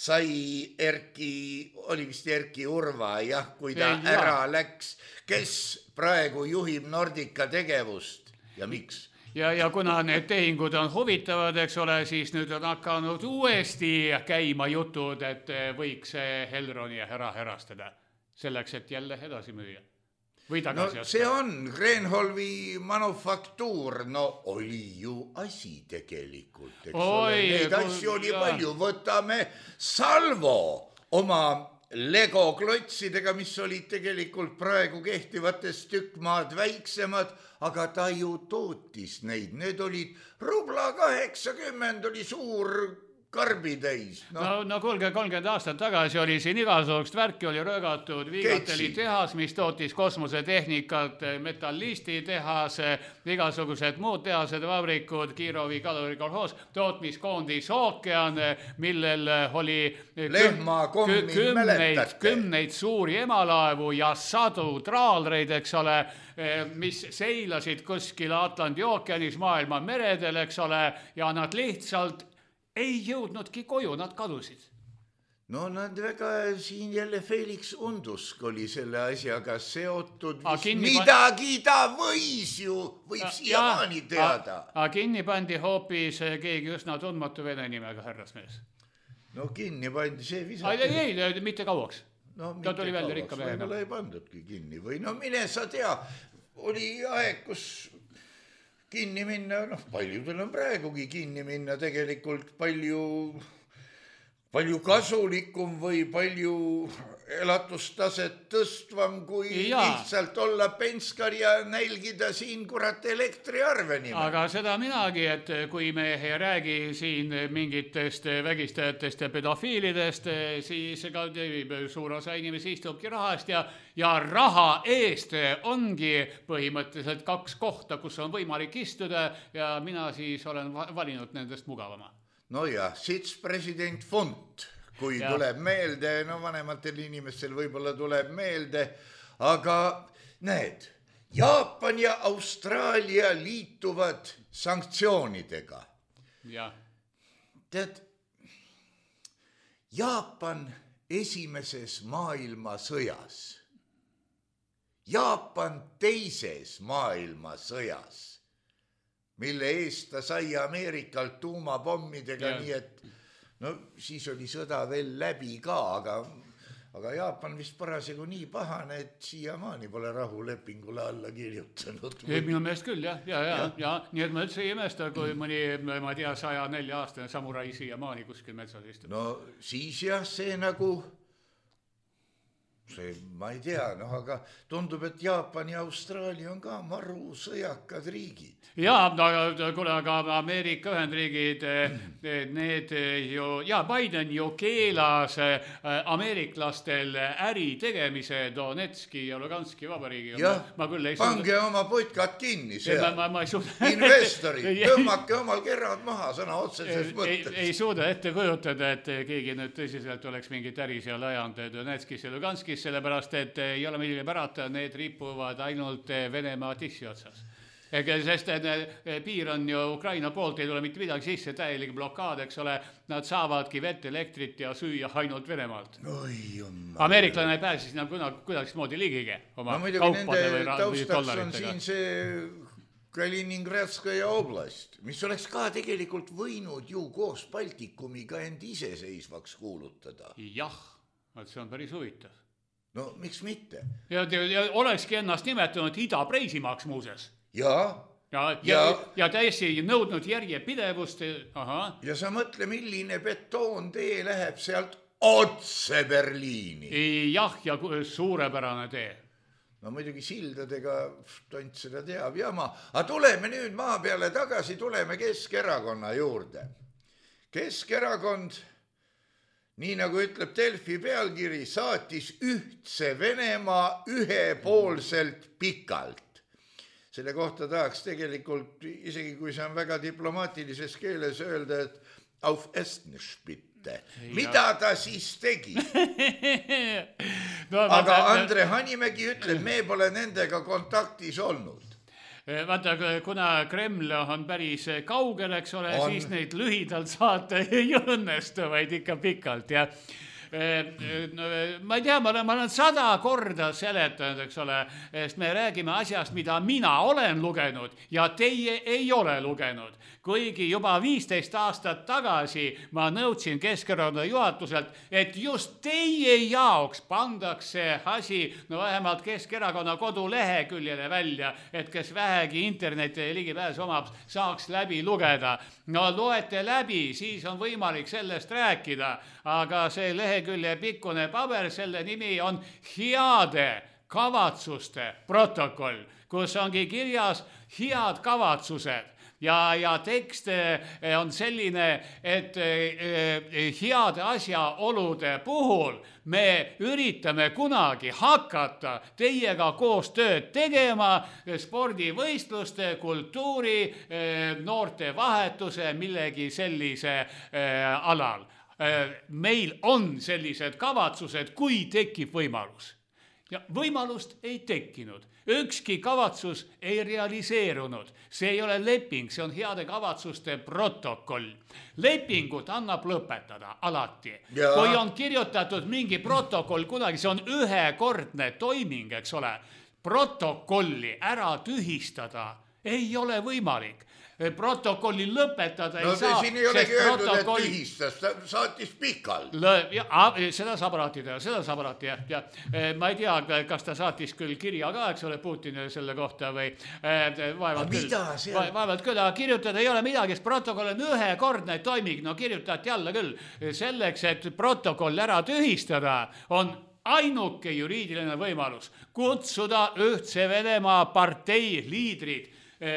sai Erki, oli vist Erki Urva, jah, kui ta ja. ära läks, kes praegu juhib Nordica tegevust ja miks? Ja, ja kuna need tehingud on huvitavad, eks ole, siis nüüd on hakanud uuesti käima jutud, et võiks Helroni ära erastada selleks, et jälle edasi müüa. No see on Kreenholmi manufaktuur, no oli ju asi tegelikult, eks Oi, ole, neid asju oli ja. palju, võtame Salvo oma Lego klotsidega, mis olid tegelikult praegu kehtivatest tükk maad väiksemad, aga ta ju tootis neid, need olid rubla kaheksakümmend, oli suur karbitäis. No, no, no kuulge, kolmkümmend aastat tagasi oli siin igasugust värki, oli röögatud Viigateli tehas, mis tootis kosmosetehnikat, metallisti tehas, igasugused muud tehased, vabrikud, Kirovi kalurikolhoos, tootmiskoondis Ookean, millel oli Lehma kommi kümneid, kümneid suuri emalaevu ja sadu traalreid, eks ole, mis seilasid kuskil Atlandi ookeanis maailma meredel, eks ole, ja nad lihtsalt ei jõudnudki koju, nad kadusid. No nad väga siin jälle Felix Undusk oli selle asjaga seotud, midagi ta võis ju, võib siiamaani teada. Aga kinni pandi hoopis keegi üsna tundmatu vene nimega härrasmees. No kinni pandi see visati. Ei, ei, mitte kauaks. No mitte kauaks, võib-olla ei pandudki kinni või no mine sa tea, oli aeg, kus... kinni minna, noh, paljudel on praegugi kinni minna tegelikult palju, palju kasulikum või palju elatustaset tõstvam, kui ja. lihtsalt olla penskar ja nälgida siin kurat elektriarve nimel. Aga seda minagi, et kui me ei räägi siin mingitest vägistajatest ja pedofiilidest, siis ka suur osa inimesi istubki rahast ja, ja raha eest ongi põhimõtteliselt kaks kohta, kus on võimalik istuda ja mina siis olen valinud nendest mugavama. No ja, sits president Font. Kui ja. tuleb meelde, no vanematel inimestel võib-olla tuleb meelde, aga näed, Jaapan ja Austraalia liituvad sanktsioonidega. Ja. Tead, Jaapan esimeses maailmasõjas, Jaapan teises maailmasõjas, mille eest ta sai Ameerikalt tuumapommidega, ja. nii et no siis oli sõda veel läbi ka, aga, aga Jaapan vist parasegu nii pahane, et siiamaani pole rahulepingule alla kirjutanud. Minu meelest küll, jah, ja, ja, ja. ja nii et ma üldse ei imesta, kui mõni, ma tea, saja nelja aastane samurai siia maani kuskil metsas istub. No siis jah, see nagu, see, ma ei tea, noh, aga tundub, et Jaapan ja Austraalia on ka maru sõjakad riigid. Jaa, no kuule, aga Ameerika Ühendriigid, need ju, ja Biden ju keelas ameeriklastel äri tegemise Donetski ja Luganski vabariigiga. Jah, ma küll ei pange suuda... oma putkad kinni seal. Ma, ma ei suuda... Investorid, tõmmake omal kerad maha sõna otseses mõttes. Ei, ei suuda ette kujutada, et keegi nüüd tõsiselt oleks mingit äri seal ajanud Donetskis ja Luganskis, sellepärast, et ei ole midagi pärata, need ripuvad ainult Venemaa tissi otsas. Sest piir on ju Ukraina poolt, ei tule mitte midagi sisse, täielik blokaad, eks ole, nad saavadki vett, elektrit ja süüa ainult Venemaalt. Ameeriklane ei pääse sinna kuidagi moodi ligige oma no, kaupade või taustaks on siin see Kaliningradskaja oblast, mis oleks ka tegelikult võinud ju koos Baltikumiga end iseseisvaks kuulutada. Jah, see on päris huvitav. No miks mitte? Ja, ja olekski ennast nimetanud Ida-Preisimaaks muuses. Ja, ja, ja, ja, ja täiesti nõudnud järjepidevust. Aha. Ja sa mõtle, milline betoon tee läheb sealt otse Berliini. Jah, ja suurepärane tee. No muidugi sildadega tont seda teab jama. Aga tuleme nüüd maa peale tagasi, tuleme Keskerakonna juurde. Keskerakond, nii nagu ütleb Delfi pealkiri, saatis ühtse Venemaa ühepoolselt pikalt. Selle kohta tahaks tegelikult, isegi kui see on väga diplomaatilises keeles öelda, et auf Estnisch bitte. Mida ta siis tegi? no, aga Andre Hanimägi ütleb, me pole nendega kontaktis olnud. Vaata, kuna Kreml on päris kaugel, eks ole, on. Siis neid lühidalt saata ei õnnestu, vaid ikka pikalt, jah. Ma ei tea, ma olen, ma olen sada korda seletanud, eks ole, sest me räägime asjast, mida mina olen lugenud ja teie ei ole lugenud. Kuigi juba viisteist aastat tagasi ma nõudsin Keskerakonna juhatuselt, et just teie jaoks pandakse asi, no vähemalt Keskerakonna koduleheküljele välja, et kes vähegi interneti ligipääs omab, saaks läbi lugeda. No loete läbi, siis on võimalik sellest rääkida, aga see lehekülje pikkune paber, selle nimi on heade kavatsuste protokoll, kus ongi kirjas head kavatsused. Ja, ja tekst on selline, et heade asjaolude puhul me üritame kunagi hakata teiega koos tööd tegema spordivõistluste, kultuuri, noorte vahetuse, millegi sellise alal. Meil on sellised kavatsused, kui tekib võimalus. Ja võimalust ei tekkinud. Ükski kavatsus ei realiseerunud. See ei ole leping, see on heade kavatsuste protokoll. Lepingut annab lõpetada alati. Ja. Kui on kirjutatud mingi protokoll kunagi, see on ühekordne toiming, eks ole. Protokolli ära tühistada ei ole võimalik. Protokolli lõpetada ei no, saa. No siin ei olegi öeldud, protokoll... et tühistas, ta saatis pikalt. Ja, seda saab alati teha, seda saab alati ja, ja ma ei tea, kas ta saatis küll kirja ka, eks ole, Putinile selle kohta või vaevalt küll. Vaevalt küll, aga kirjutada ei ole midagi, sest protokoll on ühekordne toiming, no kirjutati alla küll. Selleks, et protokoll ära tühistada, on ainuke juriidiline võimalus kutsuda Ühtse Venemaa partei liidrid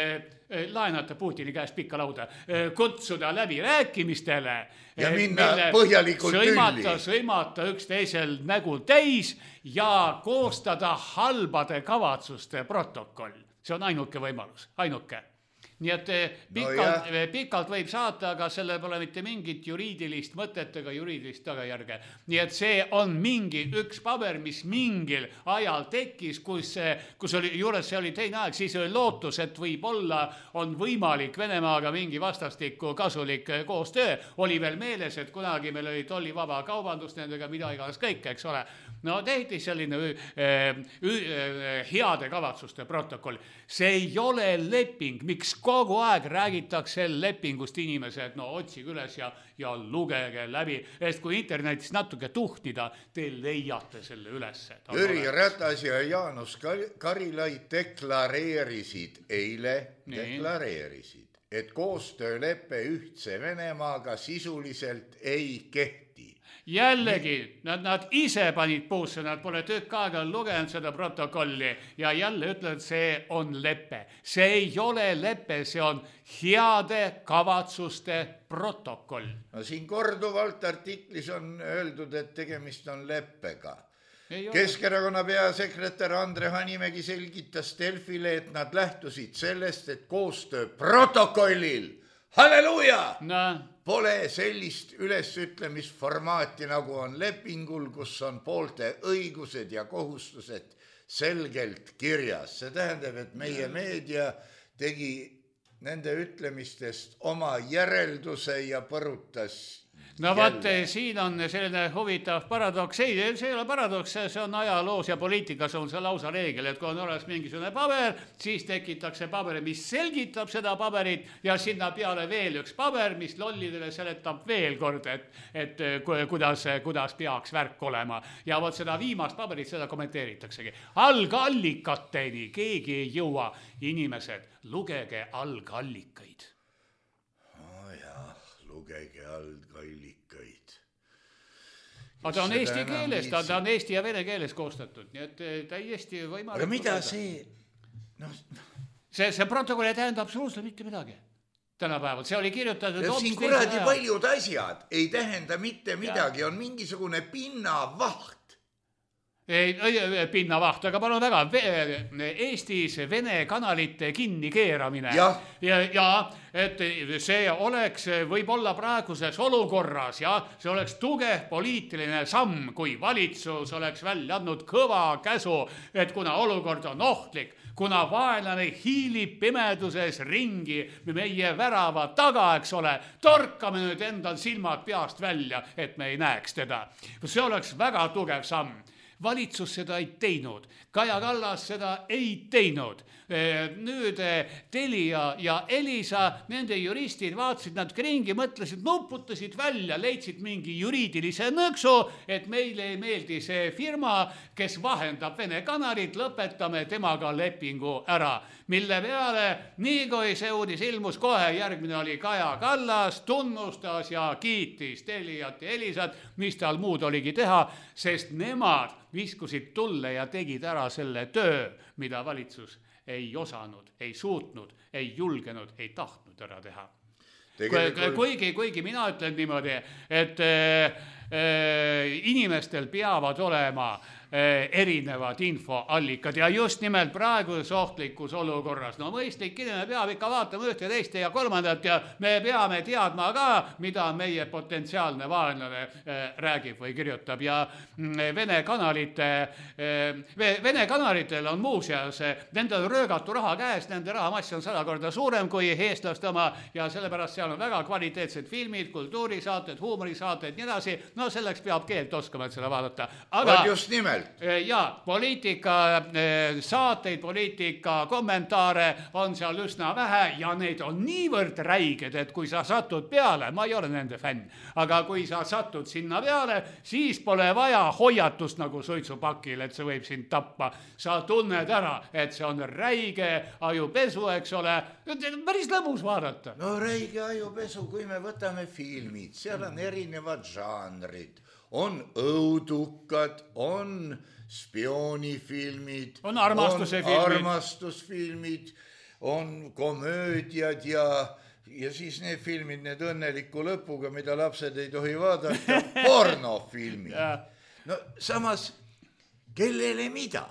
laenata Putini käest pikka lauda, kutsuda läbi rääkimistele ja minna põhjalikult sõimata, tülli. Sõimata üksteisel nägul täis ja koostada halbade kavatsuste protokoll. See on ainuke võimalus, ainuke. Nii et pikalt, no pikalt võib saata, aga selle pole mitte mingit juriidilist mõtet ega juriidilist tagajärge. Nii et see on mingi üks paber, mis mingil ajal tekkis, kus, kus oli, juures see oli teine aeg, siis oli lootus, et võib-olla on võimalik Venemaaga mingi vastastikku kasulik koostöö. Oli veel meeles, et kunagi meil oli tolli vaba kaubandus nendega, mida iganes kõik, eks ole. No tehti selline ü, ü, heade kavatsuste protokoll. See ei ole leping, miks kogu aeg räägitakse lepingust inimesed, no otsige üles ja, ja lugege läbi. Sest kui internetis natuke tuhnida, te leiate selle üles. Jüri Ratas ja Jaanus Karilaid deklareerisid, eile Nii. deklareerisid, et koostööleppe Ühtse Venemaaga sisuliselt ei kehti. jällegi, nad, nad ise panid puusse, nad pole tükk aega lugenud seda protokolli ja jälle ütlevad, see on lepe. See ei ole lepe, see on heade kavatsuste protokoll. No siin korduvalt artiklis on öeldud, et tegemist on leppega. Keskerakonna peasekretär Andre Hanimägi selgitas Delfile, et nad lähtusid sellest, et koostöö protokollil, halleluuja, no. pole sellist ülesütlemisformaati, nagu on lepingul, kus on poolte õigused ja kohustused selgelt kirjas. See tähendab, et meie meedia tegi nende ütlemistest oma järelduse ja põrutas. No vaat, siin on selline huvitav paradoks. Ei, see ei ole paradoks, see on ajaloos ja poliitikas on see lausa reegel, et kui on olemas mingisugune paber, siis tekitakse paberi, mis selgitab seda paberit ja sinna peale veel üks paber, mis lollidele seletab veel kord, et, et kuidas, kuidas peaks värk olema. Ja vot seda viimast paberit, seda kommenteeritaksegi. Algallikateni keegi ei jõua. Inimesed, lugege algallikaid. Lugege algallikaid. Aga ta on eesti keeles, ta, ta on eesti ja vene keeles koostatud, nii et täiesti võimalik. Aga mida see... No... See, see protokoll ei tähenda absoluutselt mitte midagi. Tänapäeval, see oli kirjutatud... Ja siin kuradi paljud asjad ei tähenda mitte midagi, on mingisugune pinnavaht. Ei, pinnavaht, aga palun väga, Eestis Vene kanalite kinni keeramine. Ja. Ja, ja et see oleks võib-olla praeguses olukorras ja see oleks tugev poliitiline samm, kui valitsus oleks välja andnud kõva käsu, et kuna olukord on ohtlik, kuna vaenlane hiilib pimeduses ringi meie värava taga, eks ole, torkame nüüd endal silmad peast välja, et me ei näeks teda. See oleks väga tugev samm. Valitsus seda ei teinud, Kaja Kallas seda ei teinud. Nüüd Telia ja Elisa, nende juristid vaatasid nad ringi, mõtlesid, nuputasid välja, leidsid mingi juriidilise nõksu, et meile ei meeldi see firma, kes vahendab Vene kanalit, lõpetame temaga lepingu ära. Mille peale, nii kui see uudis ilmus kohe, järgmine oli Kaja Kallas, tunnustas ja kiitis Teliat ja Elisat, mis tal muud oligi teha, sest nemad viskusid tulle ja tegid ära selle töö, mida valitsus ei osanud, ei suutnud, ei julgenud, ei tahtnud ära teha. Tegelikult... Kuigi, kuigi mina ütlen niimoodi, et äh, äh, inimestel peavad olema äh, erinevad infoallikad ja just nimelt praeguses ohtlikus olukorras. No mõistlik inimene peab ikka vaatama ühte, teiste ja kolmandat ja me peame teadma ka, mida meie potentsiaalne vaenlane äh, räägib või kirjutab. Ja mm, Vene kanalite, äh, Vene kanalitel on muuseas, nendel röögatu raha käes, nende rahamass on sada korda suurem kui eestlaste oma ja sellepärast seal on väga kvaliteetsed filmid, kultuurisaated, huumorisaated, nii edasi. No selleks peab keelt oskama, et seda vaadata. Aga just nimelt. Ja poliitika saateid, poliitika kommentaare on seal üsna vähe ja need on niivõrd räiged, et kui sa satud peale, ma ei ole nende fänn, aga kui sa satud sinna peale, siis pole vaja hoiatust nagu suitsupakil, et see võib sind tappa. Sa tunned ära, et see on räige ajupesu, eks ole. Päris lõbus vaadata. No räige ajupesu, kui me võtame filmid, seal on erinevad žanrid, on õudukad, on spioonifilmid, on armastuse on filmid, armastusfilmid, on komöödiad ja, ja siis need filmid, need õnneliku lõpuga, mida lapsed ei tohi vaadata, pornofilmid. No samas, kellele mida?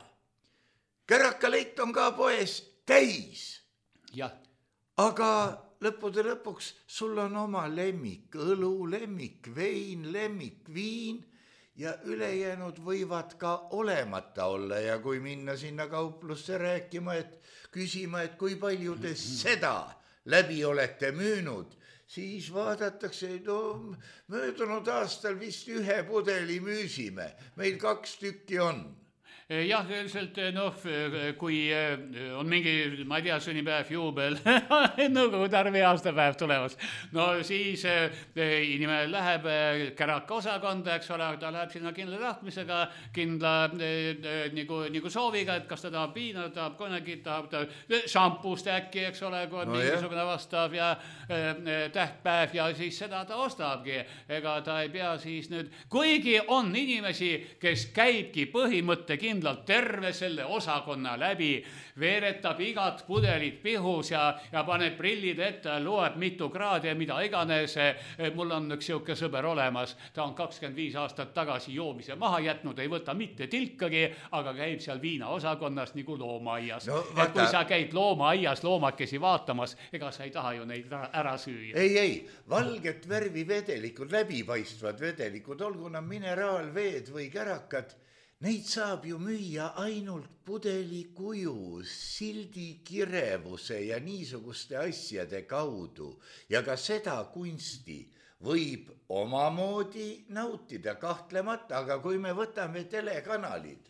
Kärakaleit on ka poes täis. Jah. Aga lõppude lõpuks sul on oma lemmik, õlu, lemmik, vein, lemmik, viin ja ülejäänud võivad ka olemata olla ja kui minna sinna kauplusse rääkima, et küsima, et kui palju te seda läbi olete müünud, siis vaadatakse, no möödunud aastal vist ühe pudeli müüsime, meil kaks tükki on. jah, üldiselt noh, kui on mingi, ma ei tea, sünnipäev, juubel, nõukogude armee aastapäev tulemas, no siis inimene läheb käraka osakonda, eks ole, ta läheb sinna kindla tahtmisega, kindla nagu, nagu sooviga, et kas ta tahab viina, tahab konjakit, tahab ta šampust äkki, eks ole, kui on no mingisugune vastav ja tähtpäev ja siis seda ta ostabki. Ega ta ei pea siis nüüd, kuigi on inimesi, kes käibki põhimõtte kindlasti terve selle osakonna läbi, veeretab igat pudelit pihus ja, ja paneb prillid ette, loeb mitu kraadi ja mida iganes. Mul on üks siuke sõber olemas, ta on kakskümmend viis aastat tagasi joomise maha jätnud, ei võta mitte tilkagi, aga käib seal viina osakonnas nagu loomaaias. No, et kui sa käid loomaaias loomakesi vaatamas, ega sa ei taha ju neid ära süüa. Ei, ei, valget värvi vedelikud, läbipaistvad vedelikud, olgu nad mineraalveed või kärakad, neid saab ju müüa ainult pudelikuju, sildi kirevuse ja niisuguste asjade kaudu. Ja ka seda kunsti võib omamoodi nautida kahtlemata, aga kui me võtame telekanalid,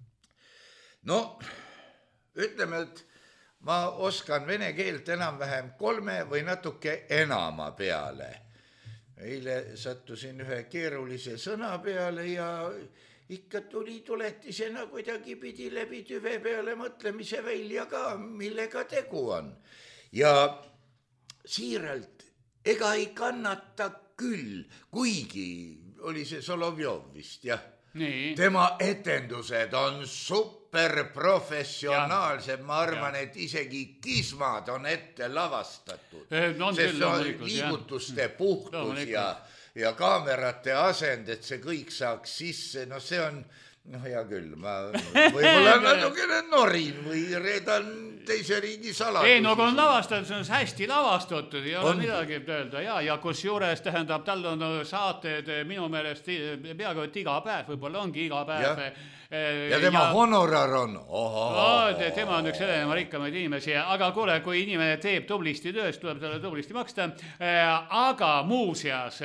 no ütleme, et ma oskan vene keelt enam-vähem kolme või natuke enama peale. Eile sattusin ühe keerulise sõna peale ja ikka tuli tuletisena kuidagi pidi läbi tüve peale mõtlemise välja ka, millega tegu on. Ja siiralt, ega ei kannata küll, kuigi oli see Solovjov vist, jah. Nii. Tema etendused on superprofessionaalsed, ma arvan, ja. Et isegi kismad on ette lavastatud. No, sest on liigutuste ja. Puhtus ja ja kaamerate asend, et see kõik saaks sisse, no see on, noh hea küll, ma võib-olla natukene norin või reedan teise riigi saladusi. Ei, no kui on lavastatud, see on hästi lavastatud, ei ole on. Midagi öelda, ja, ja kus juures tähendab, tal on saated minu meelest peaaegu et iga päev, võib-olla ongi iga päev. Ja. Ja tema ja, honorar on oho, oh, tema on üks elenema rikkamaid inimesi, aga kuule, kui inimene teeb tublisti tööst, tuleb talle tublisti maksta, aga muuseas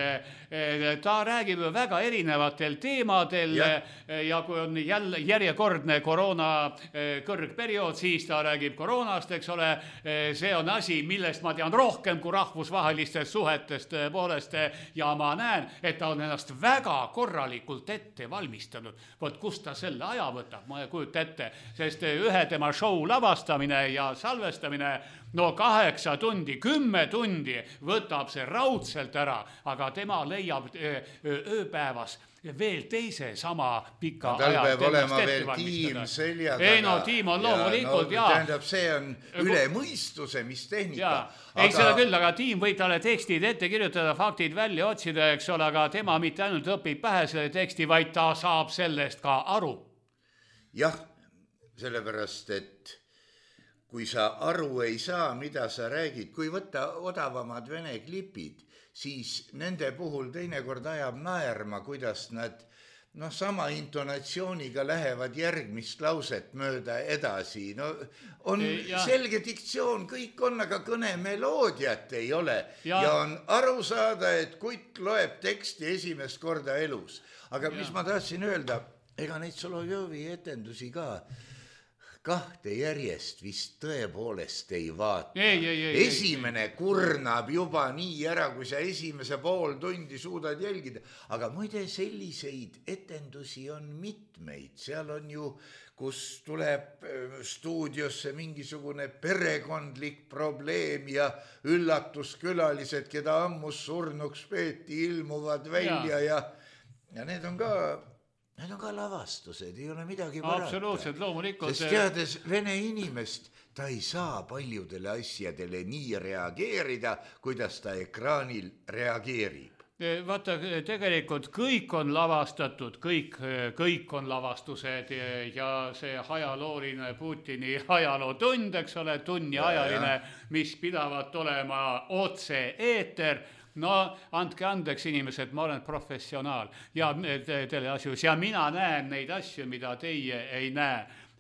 ta räägib väga erinevatel teemadel ja, ja kui on jälle järjekordne koroona kõrgperiood, siis ta räägib koroonast, eks ole, see on asi, millest ma tean rohkem kui rahvusvahelistest suhetest poolest ja ma näen, et ta on ennast väga korralikult ette valmistanud, võt kust ta selle aja võtab, ma ei kujuta ette, sest ühe tema show lavastamine ja salvestamine, no kaheksa tundi, kümme tundi võtab see raudselt ära, aga tema leiab ööpäevas veel teise sama pika no, aja. Tal peab olema veel tiim selja taga. Ei no tiim on loomulikult, ja. No, tähendab, see on üle mõistuse, mis tehnika. Aga... Ei seda küll, aga tiim võib talle tekstid ette kirjutada, faktid välja otsida, eks ole, aga tema mitte ainult õpib pähe selle teksti, vaid ta saab sellest ka aru. Jah, sellepärast, et kui sa aru ei saa, mida sa räägid, kui võtta odavamad vene klipid, siis nende puhul teinekord ajab naerma, kuidas nad no, sama intonatsiooniga lähevad järgmist lauset mööda edasi. No, on ja. Selge diktsioon, kõik on, aga kõnemeloodiat ei ole. Ja. ja on aru saada, et kutt loeb teksti esimest korda elus. Aga ja. Mis ma tahtsin öelda, ega neid Solovjovi etendusi ka kahte järjest vist tõepoolest ei vaata. Ei, ei, ei, Esimene ei, kurnab juba nii ära, kui sa esimese pool tundi suudad jälgida. Aga muide selliseid etendusi on mitmeid. Seal on ju, kus tuleb stuudiosse mingisugune perekondlik probleem ja üllatuskülalised, keda ammus surnuks peeti, ilmuvad välja ja, ja need on ka... Need on ka lavastused, ei ole midagi parata. Absoluutselt, loomulikult. Sest teades vene inimest, ta ei saa paljudele asjadele nii reageerida, kuidas ta ekraanil reageerib. Vaata, tegelikult kõik on lavastatud, kõik, kõik on lavastused ja see ajalooline Putini ajalootund, eks ole, tunni ajaline, mis pidavat olema otse eeter. No andke andeks inimesed, ma olen professionaal ja teleasjus ja mina näen neid asju, mida teie ei näe.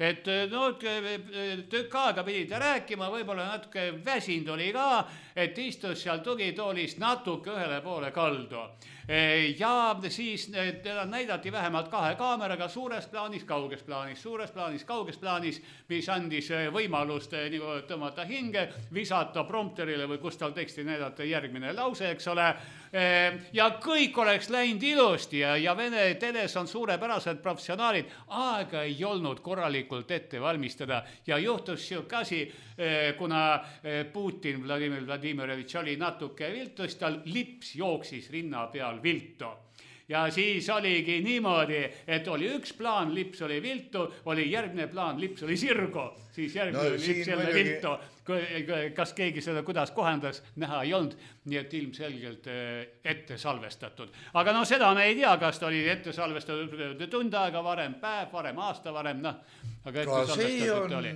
et no tükk aega pidid rääkima, võib-olla natuke väsind oli ka, et istus seal tugitoolis natuke ühele poole kaldu. Ja siis teda näidati vähemalt kahe kaameraga suures plaanis, kauges plaanis, suures plaanis, kauges plaanis, mis andis võimalust nagu tõmmata hinge, visata prompterile või kus tal teksti näidata järgmine lause, eks ole. Ja kõik oleks läinud ilusti ja, ja Vene teles on suurepärased professionaalid, aega ei olnud korralikult ette valmistada ja juhtus siuke asi, kuna Putin Vladimir Vladimirovitš oli natuke viltus, tal lips jooksis rinna peal viltu. Ja siis oligi niimoodi, et oli üks plaan, lips oli viltu, oli järgmine plaan, lips oli sirgu, siis järgmine no, lips jälle muidugi... viltu. Kas keegi seda kuidas kohendas, näha ei olnud, nii et ilmselgelt ette salvestatud. Aga no seda me ei tea, kas ta oli ette salvestatud tund aega varem, päev varem, aasta varem, noh, aga ette salvestatud oli.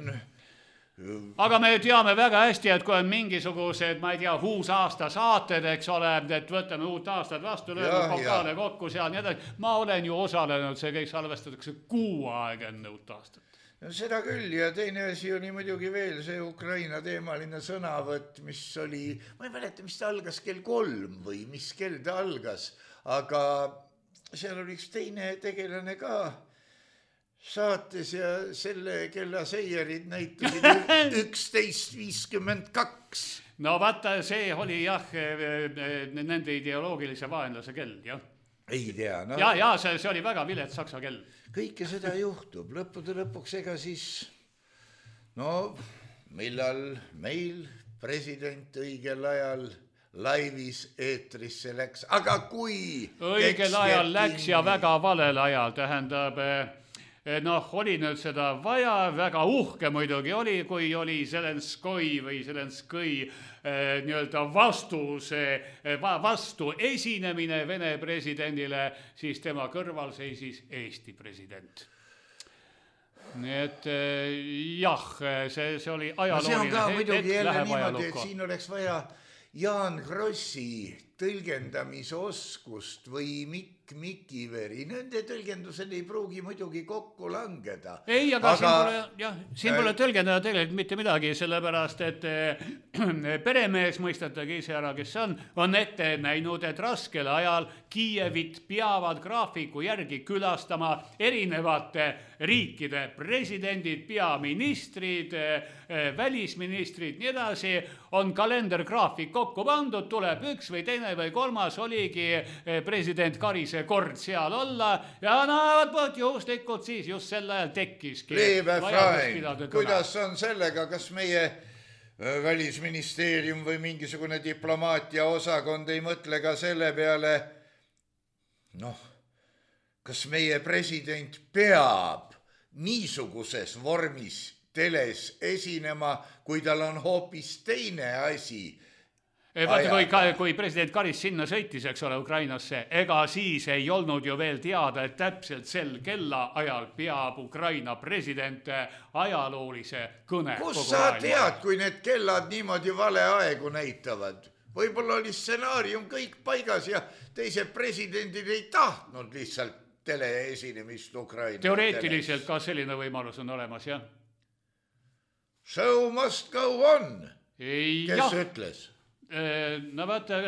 Aga me teame väga hästi, et kui on mingisugused, ma ei tea, uus aasta saated, eks ole, et võtame uut aastat vastu, lööme pokaale kokku seal, nii edasi. Ma olen ju osalenud, see kõik salvestatakse kuu aega enne uut aastat. No seda küll ja teine asi oli muidugi veel see Ukraina teemaline sõnavõtt, mis oli, ma ei mäleta, mis ta algas kell kolm või mis kell ta algas, aga seal oli üks teine tegelane ka saates ja selle kella seierid näitasid üksteist viiskümmend kaks. No vaata, see oli jah, nende ideoloogilise vaenlase kell, jah. Ei tea, no. Ja, ja see, see oli väga vilet saksa kell. Kõike seda juhtub, lõppude lõpuks ega siis, no millal meil president õigel ajal laivis eetrisse läks, aga kui... Õigel ajal läks ja väga valel ajal, tähendab... Noh, oli nüüd seda vaja, väga uhke muidugi oli, kui oli Zelenskoi või Zelenskõi eh, nii-öelda vastuse, vastu esinemine Vene presidendile, siis tema kõrval seisis Eesti president. Nii et eh, jah, see, see oli ajalooline. No see on ka muidugi jälle niimoodi, et siin oleks vaja Jaan Krossi tõlgendamisoskust või Mikk Mikiveri. Nende tõlgendused ei pruugi muidugi kokku langeda. Ei, aga, aga... siin pole, jah, siin pole tõlgendada tegelikult mitte midagi, sellepärast, et peremees mõistatagi ise ära, kes on, on ette näinud, et raskel ajal Kiievit peavad graafiku järgi külastama erinevate riikide presidendid, peaministrid, välisministrid, nii edasi, on kalendergraafik kokku pandud, tuleb üks või teine või kolmas, oligi president Karise kord seal olla ja näevad juhuslikult siis just sel ajal tekkiski. Leebe Freund, kuidas on sellega, kas meie välisministeerium või mingisugune diplomaatia osakond ei mõtle ka selle peale, noh, kas meie president peab niisuguses vormis teles esinema, kui tal on hoopis teine asi. Vaata, kui, kui president Karis sinna sõitis, eks ole, Ukrainasse, ega siis ei olnud ju veel teada, et täpselt sel kella ajal peab Ukraina president ajaloolise kõne. Kus sa tead, kui need kellad niimoodi vale aegu näitavad? Võib-olla oli stsenaarium kõik paigas ja teised presidendid ei tahtnud lihtsalt teleesinemist Ukraina. Teoreetiliselt ka selline võimalus on olemas, jah? Show must go on. Kes ja. Ütles? No vaata,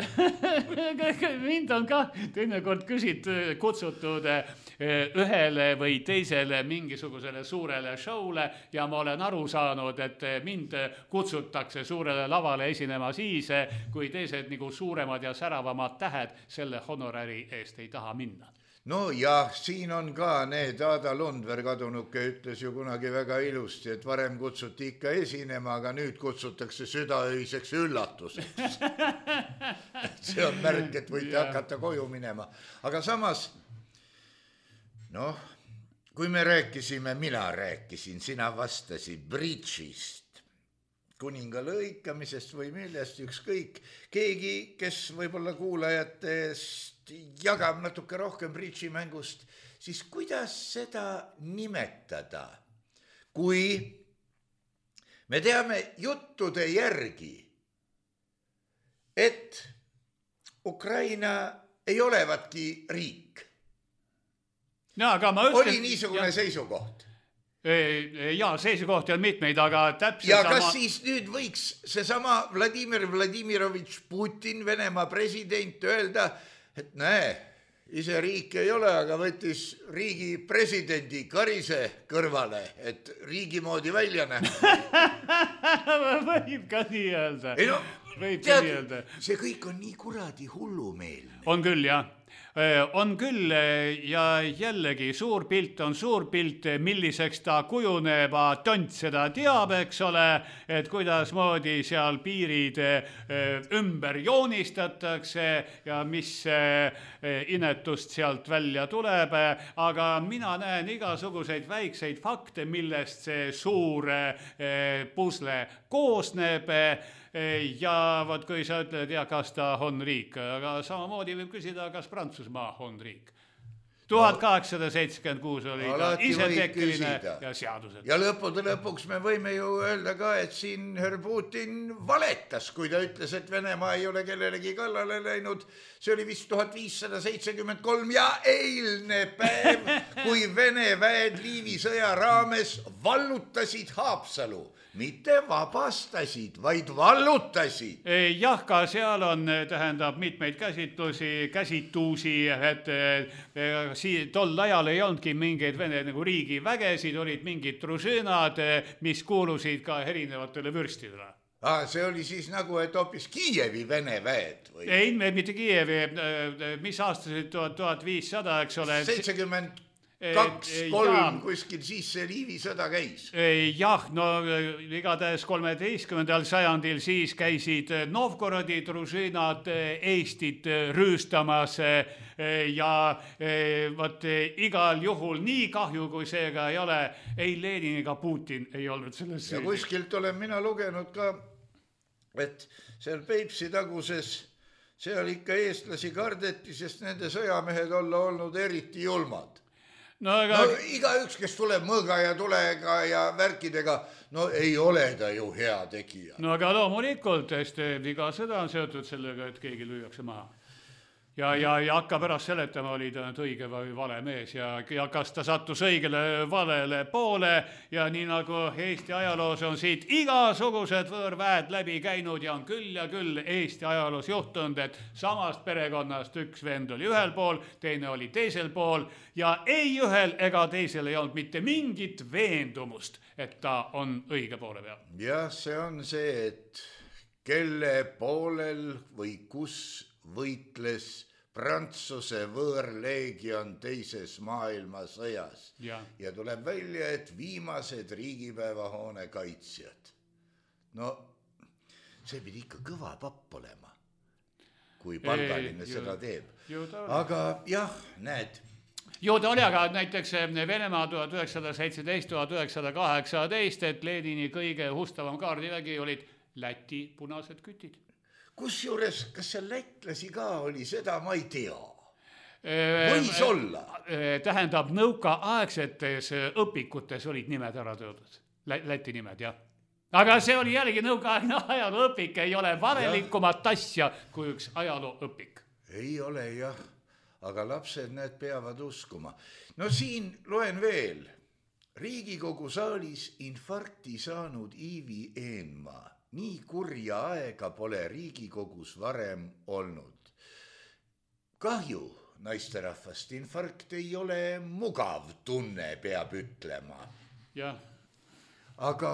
mind on ka teinekord küsit, kutsutud ühele või teisele mingisugusele suurele showle ja ma olen aru saanud, et mind kutsutakse suurele lavale esinema siis, kui teised nagu suuremad ja säravamad tähed selle honorari eest ei taha minna. No jah, siin on ka need Ada Lundberg kadunuke ütles ju kunagi väga ilusti, et varem kutsuti ikka esinema, aga nüüd kutsutakse südaöiseks üllatuseks. See on märk, et võite ja. Hakata koju minema. Aga samas, noh, kui me rääkisime, mina rääkisin, sina vastasid bridžist, kuninga lõikamisest või millest ükskõik. Keegi, kes võib-olla kuulajatest jagab natuke rohkem bridžimängust, siis kuidas seda nimetada? Kui me teame juttude järgi, et Ukraina ei olevatki riik. No, aga ma ütlen, oli niisugune ja... seisukoht. Ja seisukohti on mitmeid, aga täpselt ja sama... kas siis nüüd võiks seesama Vladimir Vladimirovitš Putin, Venemaa president, öelda, et näe, ise riik ei ole, aga võttis riigi presidendi Karise kõrvale, et riigi moodi välja näha. Võib ka nii öelda. Ei no, Võib tead, nii öelda. see kõik on nii kuradi hullumeelne. On küll, jah. On küll ja jällegi suur pilt on suur pilt, milliseks ta kujuneb, tont seda teab, eks ole, et kuidas moodi seal piirid ümber joonistatakse ja mis inetust sealt välja tuleb, aga mina näen igasuguseid väikseid fakte, millest see suur pusle koosneb. Ja võt, kui sa ütled, ja kas ta on riik, aga samamoodi võib küsida, kas Prantsusmaa on riik. tuhat kaheksasada seitsekümmend kuus oli ta isetekkeline ja seadused. Ja lõppude lõpuks me võime ju öelda ka, et siin härra Putin valetas, kui ta ütles, et Venemaa ei ole kellelegi kallale läinud. See oli vist tuhat viissada seitsekümmend kolm ja eilne päev, kui Vene väed Liivi sõja raames vallutasid Haapsalu. Mitte vabastasid, vaid vallutasid. Jah, ka seal on, tähendab, mitmeid käsitlusi, käsituusi, et sii, tol ajal ei olnudki mingeid Vene nagu riigi vägesid, olid mingid družinad, mis kuulusid ka erinevatele vürstidele. Ah, see oli siis nagu, et hoopis Kiievi Vene väed? Või? Ei, mitte Kiievi, mis aastasid tuhat viissada, eks ole? seitsekümmend kaks, kolm, kuskil siis see Liivi sõda käis. Jah, no igatahes kolmeteistkümnendal sajandil siis käisid Novgorodi družinad Eestit rüüstamas ja võt, igal juhul nii kahju, kui seega ei ole, ei Lenin ega Putin ei olnud selles ja kuskilt olen mina lugenud ka, et seal Peipsi taguses seal ikka eestlasi kardeti, sest nende sõjamehed olla olnud eriti julmad. No, aga... no igaüks, kes tuleb mõõga ja tulega ja värkidega, no ei ole ta ju hea tegija. No aga loomulikult, sest iga sõda on seotud sellega, et keegi lüüakse maha. Ja, ja, ja hakka pärast seletama, oli ta õige või vale mees ja, ja kas ta sattus õigele valele poole ja nii nagu Eesti ajaloos on siit igasugused võõrväed läbi käinud ja on küll ja küll Eesti ajaloos juhtunud, et samast perekonnast üks vend oli ühel pool, teine oli teisel pool ja ei ühel ega teisel ei olnud mitte mingit veendumust, et ta on õige poole peal. Jah, see on see, et kelle poolel või kus võitles Prantsuse võõrleegion teises maailmasõjas ja. ja tuleb välja, et viimased riigipäevahoone kaitsjad. No see pidi ikka kõva papp olema, kui palgaline ei, seda teeb. Aga jah, näed. Ju ta oli, aga näiteks Venemaa tuhat üheksasada seitseteist, tuhat üheksasada kaheksateist, et Lenini kõige hustavam kaardivägi olid Läti punased kütid. Kusjuures, kas seal lätlasi ka oli, seda ma ei tea. Võis olla. Tähendab, nõukaaegsetes õpikutes olid nimed ära töödud. Läti nimed, jah. Aga see oli jällegi nõukaaegne ajalooõpik, ei ole valelikumat asja kui üks ajalooõpik. Ei ole, jah. Aga lapsed need peavad uskuma. No siin loen veel. Riigikogu saalis infarkti saanud Iivi Eenmaa. Nii kurja aega pole Riigikogus varem olnud. Kahju, naisterahvast, infarkt ei ole mugav tunne, peab ütlema. Jah. Aga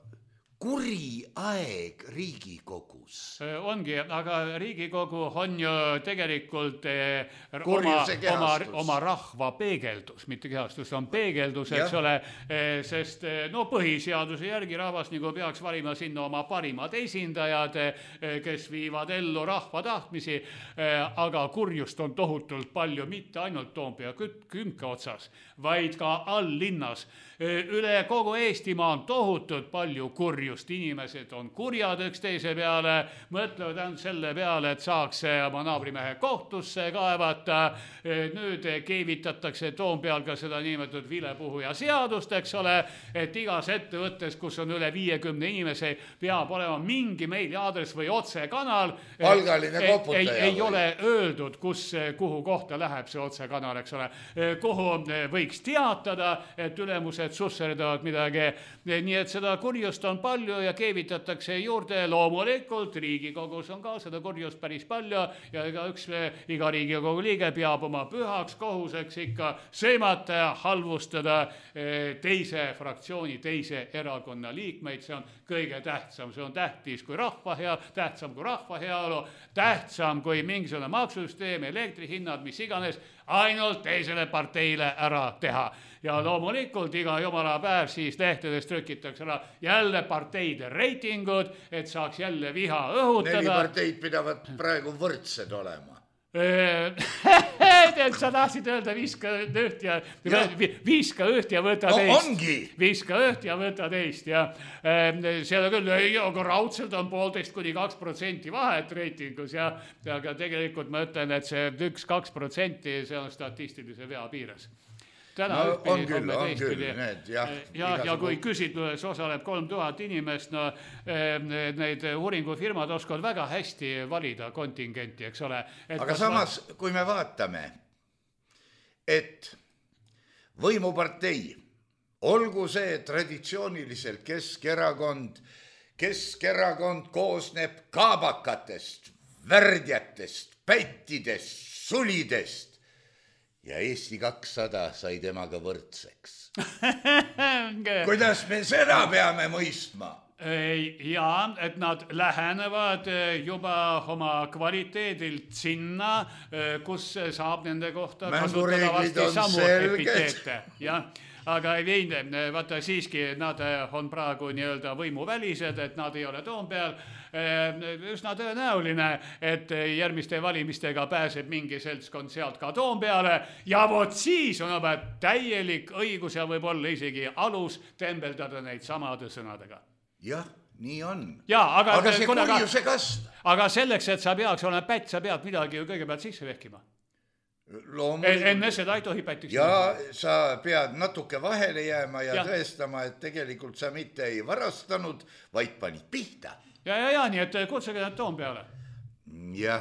kuri aeg Riigikogus. Ongi, aga Riigikogu on ju tegelikult oma, oma, oma rahva peegeldus, mitte kehastus, on peegeldus, eks ja. ole, sest no põhiseaduse järgi rahvas nagu peaks valima sinna oma parimad esindajad, kes viivad ellu rahva tahtmisi, aga kurjust on tohutult palju, mitte ainult Toompea kümka otsas, vaid ka all linnas. Üle kogu Eestimaa on tohutult palju kurjust. just inimesed on kurjad üksteise peale, mõtlevad ainult selle peale, et saaks oma naabrimehe kohtusse kaevata. Nüüd keevitatakse Toompeal ka seda niimetatud vilepuhuja seadust, eks ole, et igas ettevõttes, kus on üle viiekümne inimese, peab olema mingi meiliaadress või otsekanal. Palgaline koputaja. Ei, ei ole öeldud, kus, kuhu kohta läheb see otsekanal, eks ole, kuhu võiks teatada, et ülemused susserdavad midagi. Nii et seda kurjust on palju ja keevitatakse juurde. Loomulikult Riigikogus on ka seda kurjust päris palju ja iga üks, iga Riigikogu liige peab oma pühaks kohuseks ikka sõimata ja halvustada teise fraktsiooni, teise erakonna liikmeid. See on kõige tähtsam, see on tähtis kui rahva hea, tähtsam kui rahva heaolu, tähtsam kui mingisugune maksusüsteem, elektrihinnad, mis iganes, ainult teisele parteile ära teha. Ja loomulikult iga jumala päev siis lehtedes trükitakse ära jälle parteide reitingud, et saaks jälle viha õhutada. Neli parteid pidavad praegu võrdsed olema. Sa tahtsid öelda viiska üht ja, ja. viiska üht ja võta no, teist. Ongi. Viiska üht ja võta teist. Ja seal küll, aga raudselt on poolteist kuni kaks protsenti vahet reitingus. Ja, aga tegelikult ma ütlen, et see üks-kaks protsenti, see on statistilise vea piires. Täna no, ühtpidi, on küll, on küll, need, jah. Ja, ja kui küsitluses osaleb kolm tuhat inimest, no neid uuringufirmad oskavad väga hästi valida kontingenti, eks ole. Et aga samas, va... kui me vaatame, et võimupartei, olgu see traditsiooniliselt Keskerakond, Keskerakond koosneb kaabakatest, värdjatest, pättidest, sulidest, ja Eesti kakssada sai temaga võrdseks. Kuidas me seda peame mõistma? Ja, et nad lähenevad juba oma kvaliteedilt sinna, kus saab nende kohta kasutada vasti samu epiteete. Jah. Aga ei veine, vaata siiski nad on praegu nii-öelda võimuvälised, et nad ei ole Toompeal. Üsna tõenäoline, et järgmiste valimistega pääseb mingi seltskond sealt ka Toompeale ja vot siis on juba täielik õigus ja võib-olla isegi alus tembeldada neid samade sõnadega. Jah, nii on. Ja, aga, aga see kurjuse kasv. Aga selleks, et sa peaks olema pätt, sa pead midagi ju kõigepealt sisse vehkima. Loomulikult. Enne seda ei tohi pätiks. Ja sa pead natuke vahele jääma ja, ja tõestama, et tegelikult sa mitte ei varastanud, vaid panid pihta. Ja, ja, ja, nii et kutsuge nad Toompeale. Jah,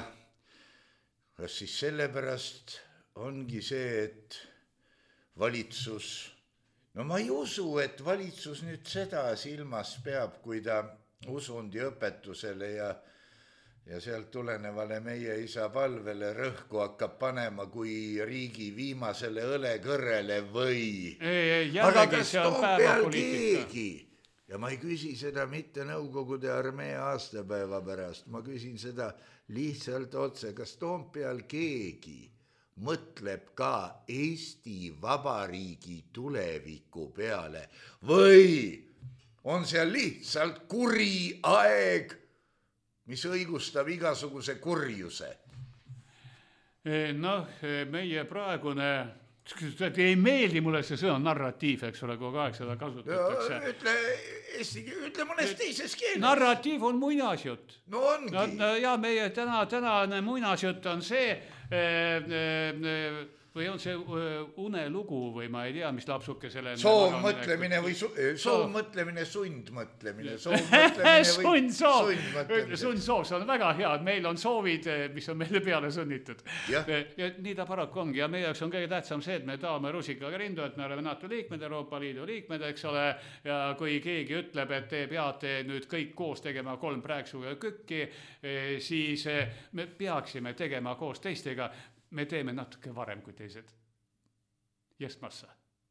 kas siis sellepärast ongi see, et valitsus, no ma ei usu, et valitsus nüüd seda silmas peab, kui ta usundi õpetusele ja ja sealt tulenevale meie isa palvele rõhku hakkab panema kui riigi viimasele õlekõrrele või... Ei, aga kas Toompeal keegi? Ja ma ei küsi seda mitte Nõukogude armee aastapäeva pärast, ma küsin seda lihtsalt otse, kas Toompeal keegi mõtleb ka Eesti Vabariigi tuleviku peale või on seal lihtsalt kuri aeg, mis õigustab igasuguse kurjuse? Noh, meie praegune, ei meeldi mulle see sõna narratiiv, eks ole, kogu aeg seda kasutatakse. Ütle, eesti, ütle mõnes teises keeles. Narratiiv on muinasjutt. No ongi. No, ja meie täna, tänane muinasjutt on see, või on see unelugu või ma ei tea, mis lapsuke selle... Soov mõtlemine või su, soov mõtlemine, sund mõtlemine, soov mõtlemine või sund soov. Sund soov, see on väga hea, et meil on soovid, mis on meile peale sunnitud. Ja. Ja nii ta paraku ongi ja meie jaoks on kõige tähtsam see, et me taame rusikaga rindu, et me oleme NATO liikmed, Euroopa Liidu liikmed, eks ole, ja kui keegi ütleb, et te peate nüüd kõik koos tegema kolm prääksuga kükki, siis me peaksime tegema koos teistega. Me teeme natuke varem kui teised. Just massa.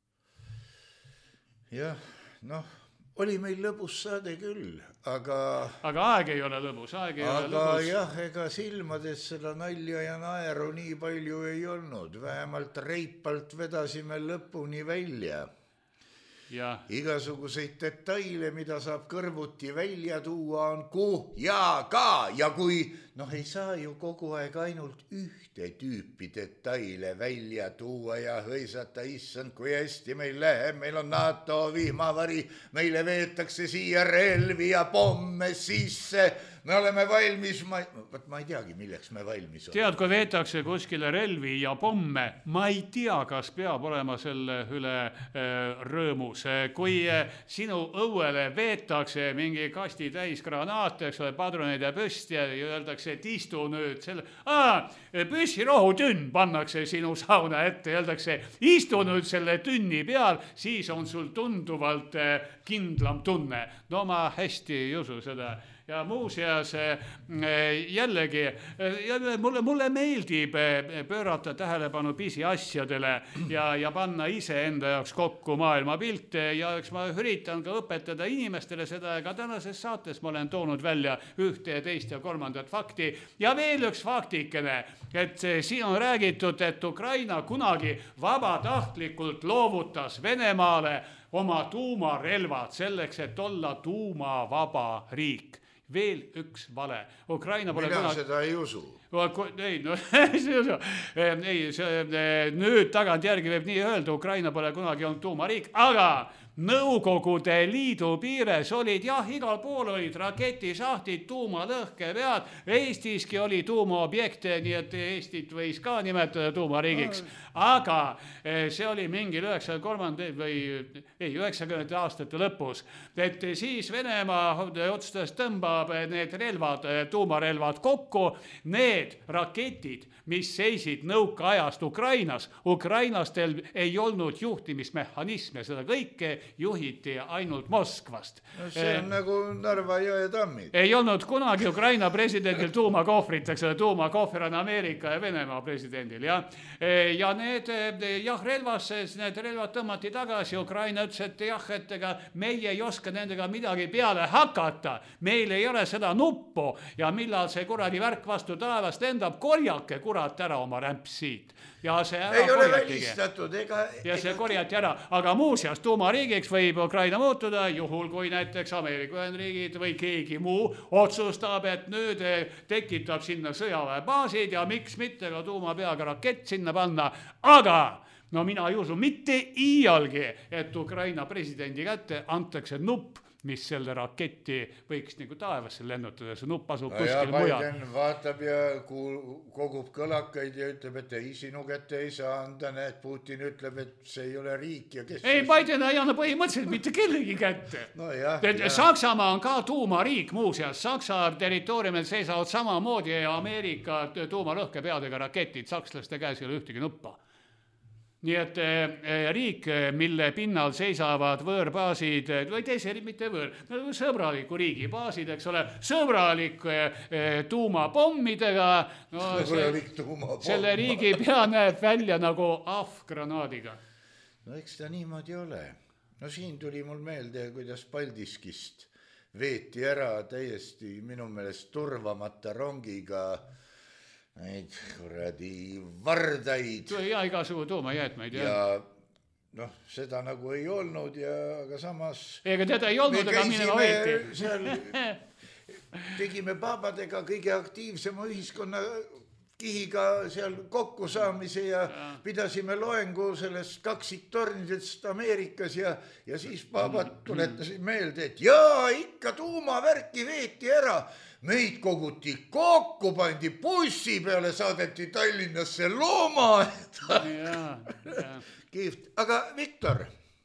Jah, noh, oli meil lõbus saade küll, aga... Aga aeg ei ole lõbus, aeg ei aga ole lõbus. Aga jah, ega silmades seda nalja ja naeru nii palju ei olnud. Vähemalt reipalt vedasime lõpuni välja. Ja. Igasuguseid detaile, mida saab kõrvuti välja tuua, on kuh ja ka. Ja kui noh, ei saa ju kogu aeg ainult ühte tüüpi detaile välja tuua ja hõisata, issand, kui hästi meil läheb, meil on NATO vihmavari, meile veetakse siia relvi ja pomme sisse, me oleme valmis, ma, võt, ma ei teagi, milleks me valmis oleme. Tead, kui veetakse kuskile relvi ja pomme, ma ei tea, kas peab olema selle üle äh, rõõmus. Kui äh, sinu õuele veetakse mingi kasti täis granaate, eks ole, padruneid ja püsti ja öeldakse, et istu nüüd selle, aa, püssirohutünn pannakse sinu sauna ette, öeldakse, istu nüüd selle tünni peal, siis on sul tunduvalt kindlam tunne. No ma hästi ei usu seda. Ja muuseas jällegi, mulle, mulle meeldib pöörata tähelepanu pisiasjadele ja, ja panna ise enda jaoks kokku maailma pilte ja eks ma üritan ka õpetada inimestele seda ja ka tänases saates ma olen toonud välja ühte ja teist ja kolmandat fakti ja veel üks faktikene, et siin on räägitud, et Ukraina kunagi vabatahtlikult loovutas Venemaale oma tuumarelvad selleks, et olla tuumavaba riik. Veel üks vale. Ukraina pole mina kunagi... seda ei usu. Ei, no, ei, see, nüüd tagant järgi võib nii öelda, Ukraina pole kunagi olnud tuumariik, aga Nõukogude Liidu piires olid, jah, igal pool olid raketisahtid, tuumalõhkepead, Eestiski oli tuumaobjekte, nii et Eestit võis ka nimetada tuumariigiks, aga see oli mingil üheksakümnendate või ei, üheksakümnendate aastate lõpus, et siis Venemaa otsustas tõmbab need relvad, tuumarelvad kokku, need raketid, mis seisid nõukaajast Ukrainas, Ukrainastel ei olnud juhtimismehhanisme, seda kõike juhiti ainult Moskvast. No see on eh, nagu Narva jõe tammid. Ei olnud kunagi Ukraina presidendil tuumakohvrit, eks ole, tuumakohver on Ameerika ja Venemaa presidendil, jah. Ja need, jah, relvas, need relvad tõmmati tagasi, Ukraina ütles, et jah, et ega meie ei oska nendega midagi peale hakata, meil ei ole seda nuppu ja millal see kuradi värk vastu taevast lendab, korjake kurat ära oma rämps siit. Ja see ära ei ole välistatud, ega... Ja see korjati ära, aga muuseas tuumariigiks võib Ukraina muutuda, juhul kui näiteks Ameerika Ühendriigid või keegi muu otsustab, et nüüd tekitab sinna sõjaväebaasid ja miks mitte ka tuumapeaga rakett sinna panna, aga no mina ei usu mitte iialgi, et Ukraina presidendi kätte antakse nupp, mis selle raketti võiks nagu taevasse lennutada, see nupp asub kuskil no mujal. Biden vaatab ja kogub kõlakaid ja ütleb, et ei, sinu kätte ei saa anda, näed, Putin ütleb, et see ei ole riik ja kes... Ei, Biden ei anna põhimõtteliselt mitte kellegi kätte. No jah, jah. Saksamaa on ka tuumariik muuseas, Saksa territooriumil seisavad samamoodi Ameerika tuumalõhkepeadega raketid, sakslaste käes ei ole ühtegi nuppa. Nii et eh, riik, mille pinnal seisavad võõrbaasid, või teise, mitte võõr, sõbraliku riigi baasid, eks ole, sõbralik eh, tuumapommidega, no, sõbralik tuumapomm. Selle riigi pea näeb välja nagu ahvgranaadiga. No eks ta niimoodi ole. No siin tuli mul meelde, kuidas Paldiskist veeti ära täiesti minu meelest turvamata rongiga neid kuradi vardaid. Ja igasugu tuumajäätmeid. Ja noh, seda nagu ei olnud, ja, aga samas... Ega teda ei olnud, aga minema võeti. Seal tegime babadega kõige aktiivsema ühiskonna kihiga seal kokku saamise ja, ja pidasime loengu sellest kaksiktornidest Ameerikas ja, ja siis babad tuletasid meelde, et jaa, ikka tuumavärki veeti ära. Meid koguti kokku, pandi bussi peale, saadeti Tallinnasse looma. Kihvt. Aga Viktor,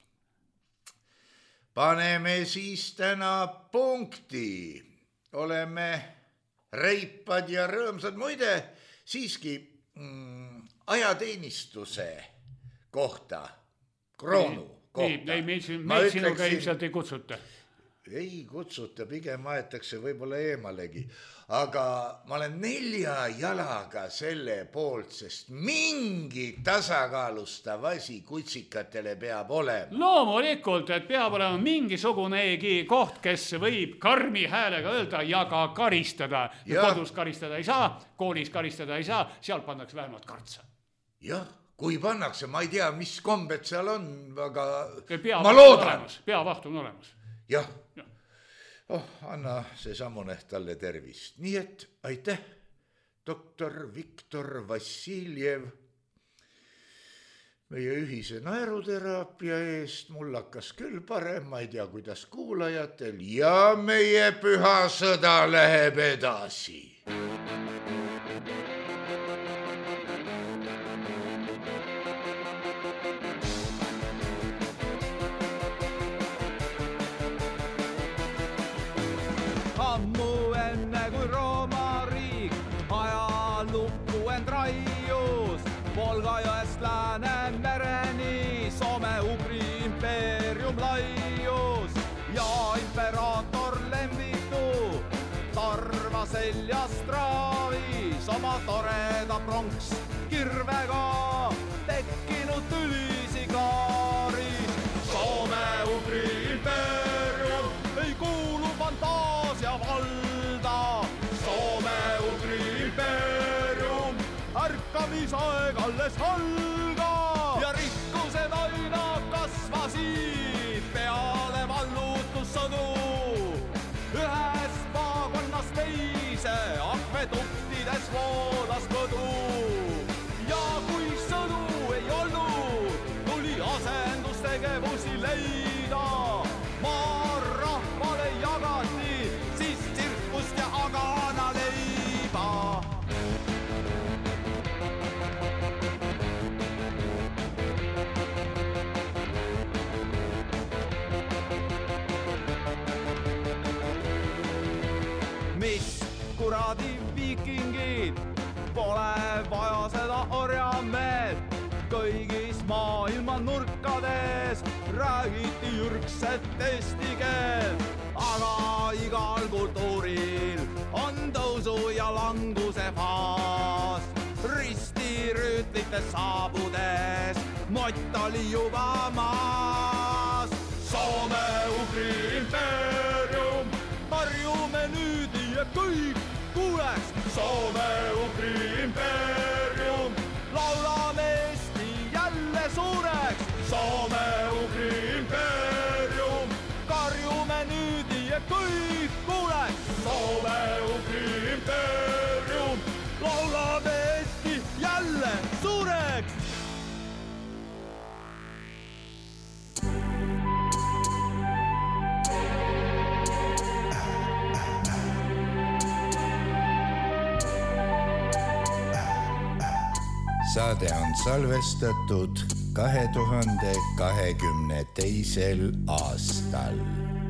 paneme siis täna punkti. Oleme reipad ja rõõmsad. Muide, siiski mm, ajateenistuse kohta, kroonu kohta. Ei, ei meid sinuga ilmselt ei kutsuta. Ei kutsuta, pigem aetakse võib-olla eemalegi. Aga ma olen nelja jalaga selle poolt, sest mingi tasakaalustav asi kutsikatele peab olema. Loomulikult, et peab olema mingisugunegi koht, kes võib karmi häälega öelda ja ka karistada. Ja. Kodus karistada ei saa, koolis karistada ei saa, seal pannakse vähemalt kartsa. Jah, kui pannakse, ma ei tea, mis kombed seal on, aga pea ma loodan. Peavaht on olemas. Jah, oh, anna see samune talle tervist. Nii et aitäh doktor Viktor Vassiljev. Meie ühise naeruteraapia eest mul hakkas küll parem, ma ei tea, kuidas kuulajatel, ja meie püha sõda läheb edasi. Ammu enne kui Rooma riik ajalukku end raius, Volga jõest Läänemereni Soome-Ugri impeerium laius ja imperaator Lembitu tarva seljast raavis oma toreda pronks kirvega tekkinud tülisi kaaris. Soome-Ugri impeerium ei kuulu fantaasia valda. Soome-Ugri impeerium ärkamisaeg alles alga ja rikkused aina kasvasid peale vallutussõdu. Ühest maakonnast teise akveduktides voolas kõdu ja kui sõdu ei olnud, tuli asendustegevusi leida. Maa rahvale jagati siis tsirkust ja agana leiba. Mis kuradi viikingid, pole vaja seda orjameed. Kõigis maailma nurkades räägiti jürgset eesti keelt, aga igal kultuuril on tõusu ja languse faas. Ristirüütlite saabudes mott oli juba maas. Soome-Ugri impeerium, harjume nüüd ja kõik kuuleks. Soome-Ugri impeerium, laulame Eesti jälle suureks. Soome-Ugri impeerium, karjume nüüd ja kõik kuuleks. Soome-Ugri impeerium, laulame Eesti jälle suureks. Saade on salvestatud kahe tuhande kahekümne teisel aastal.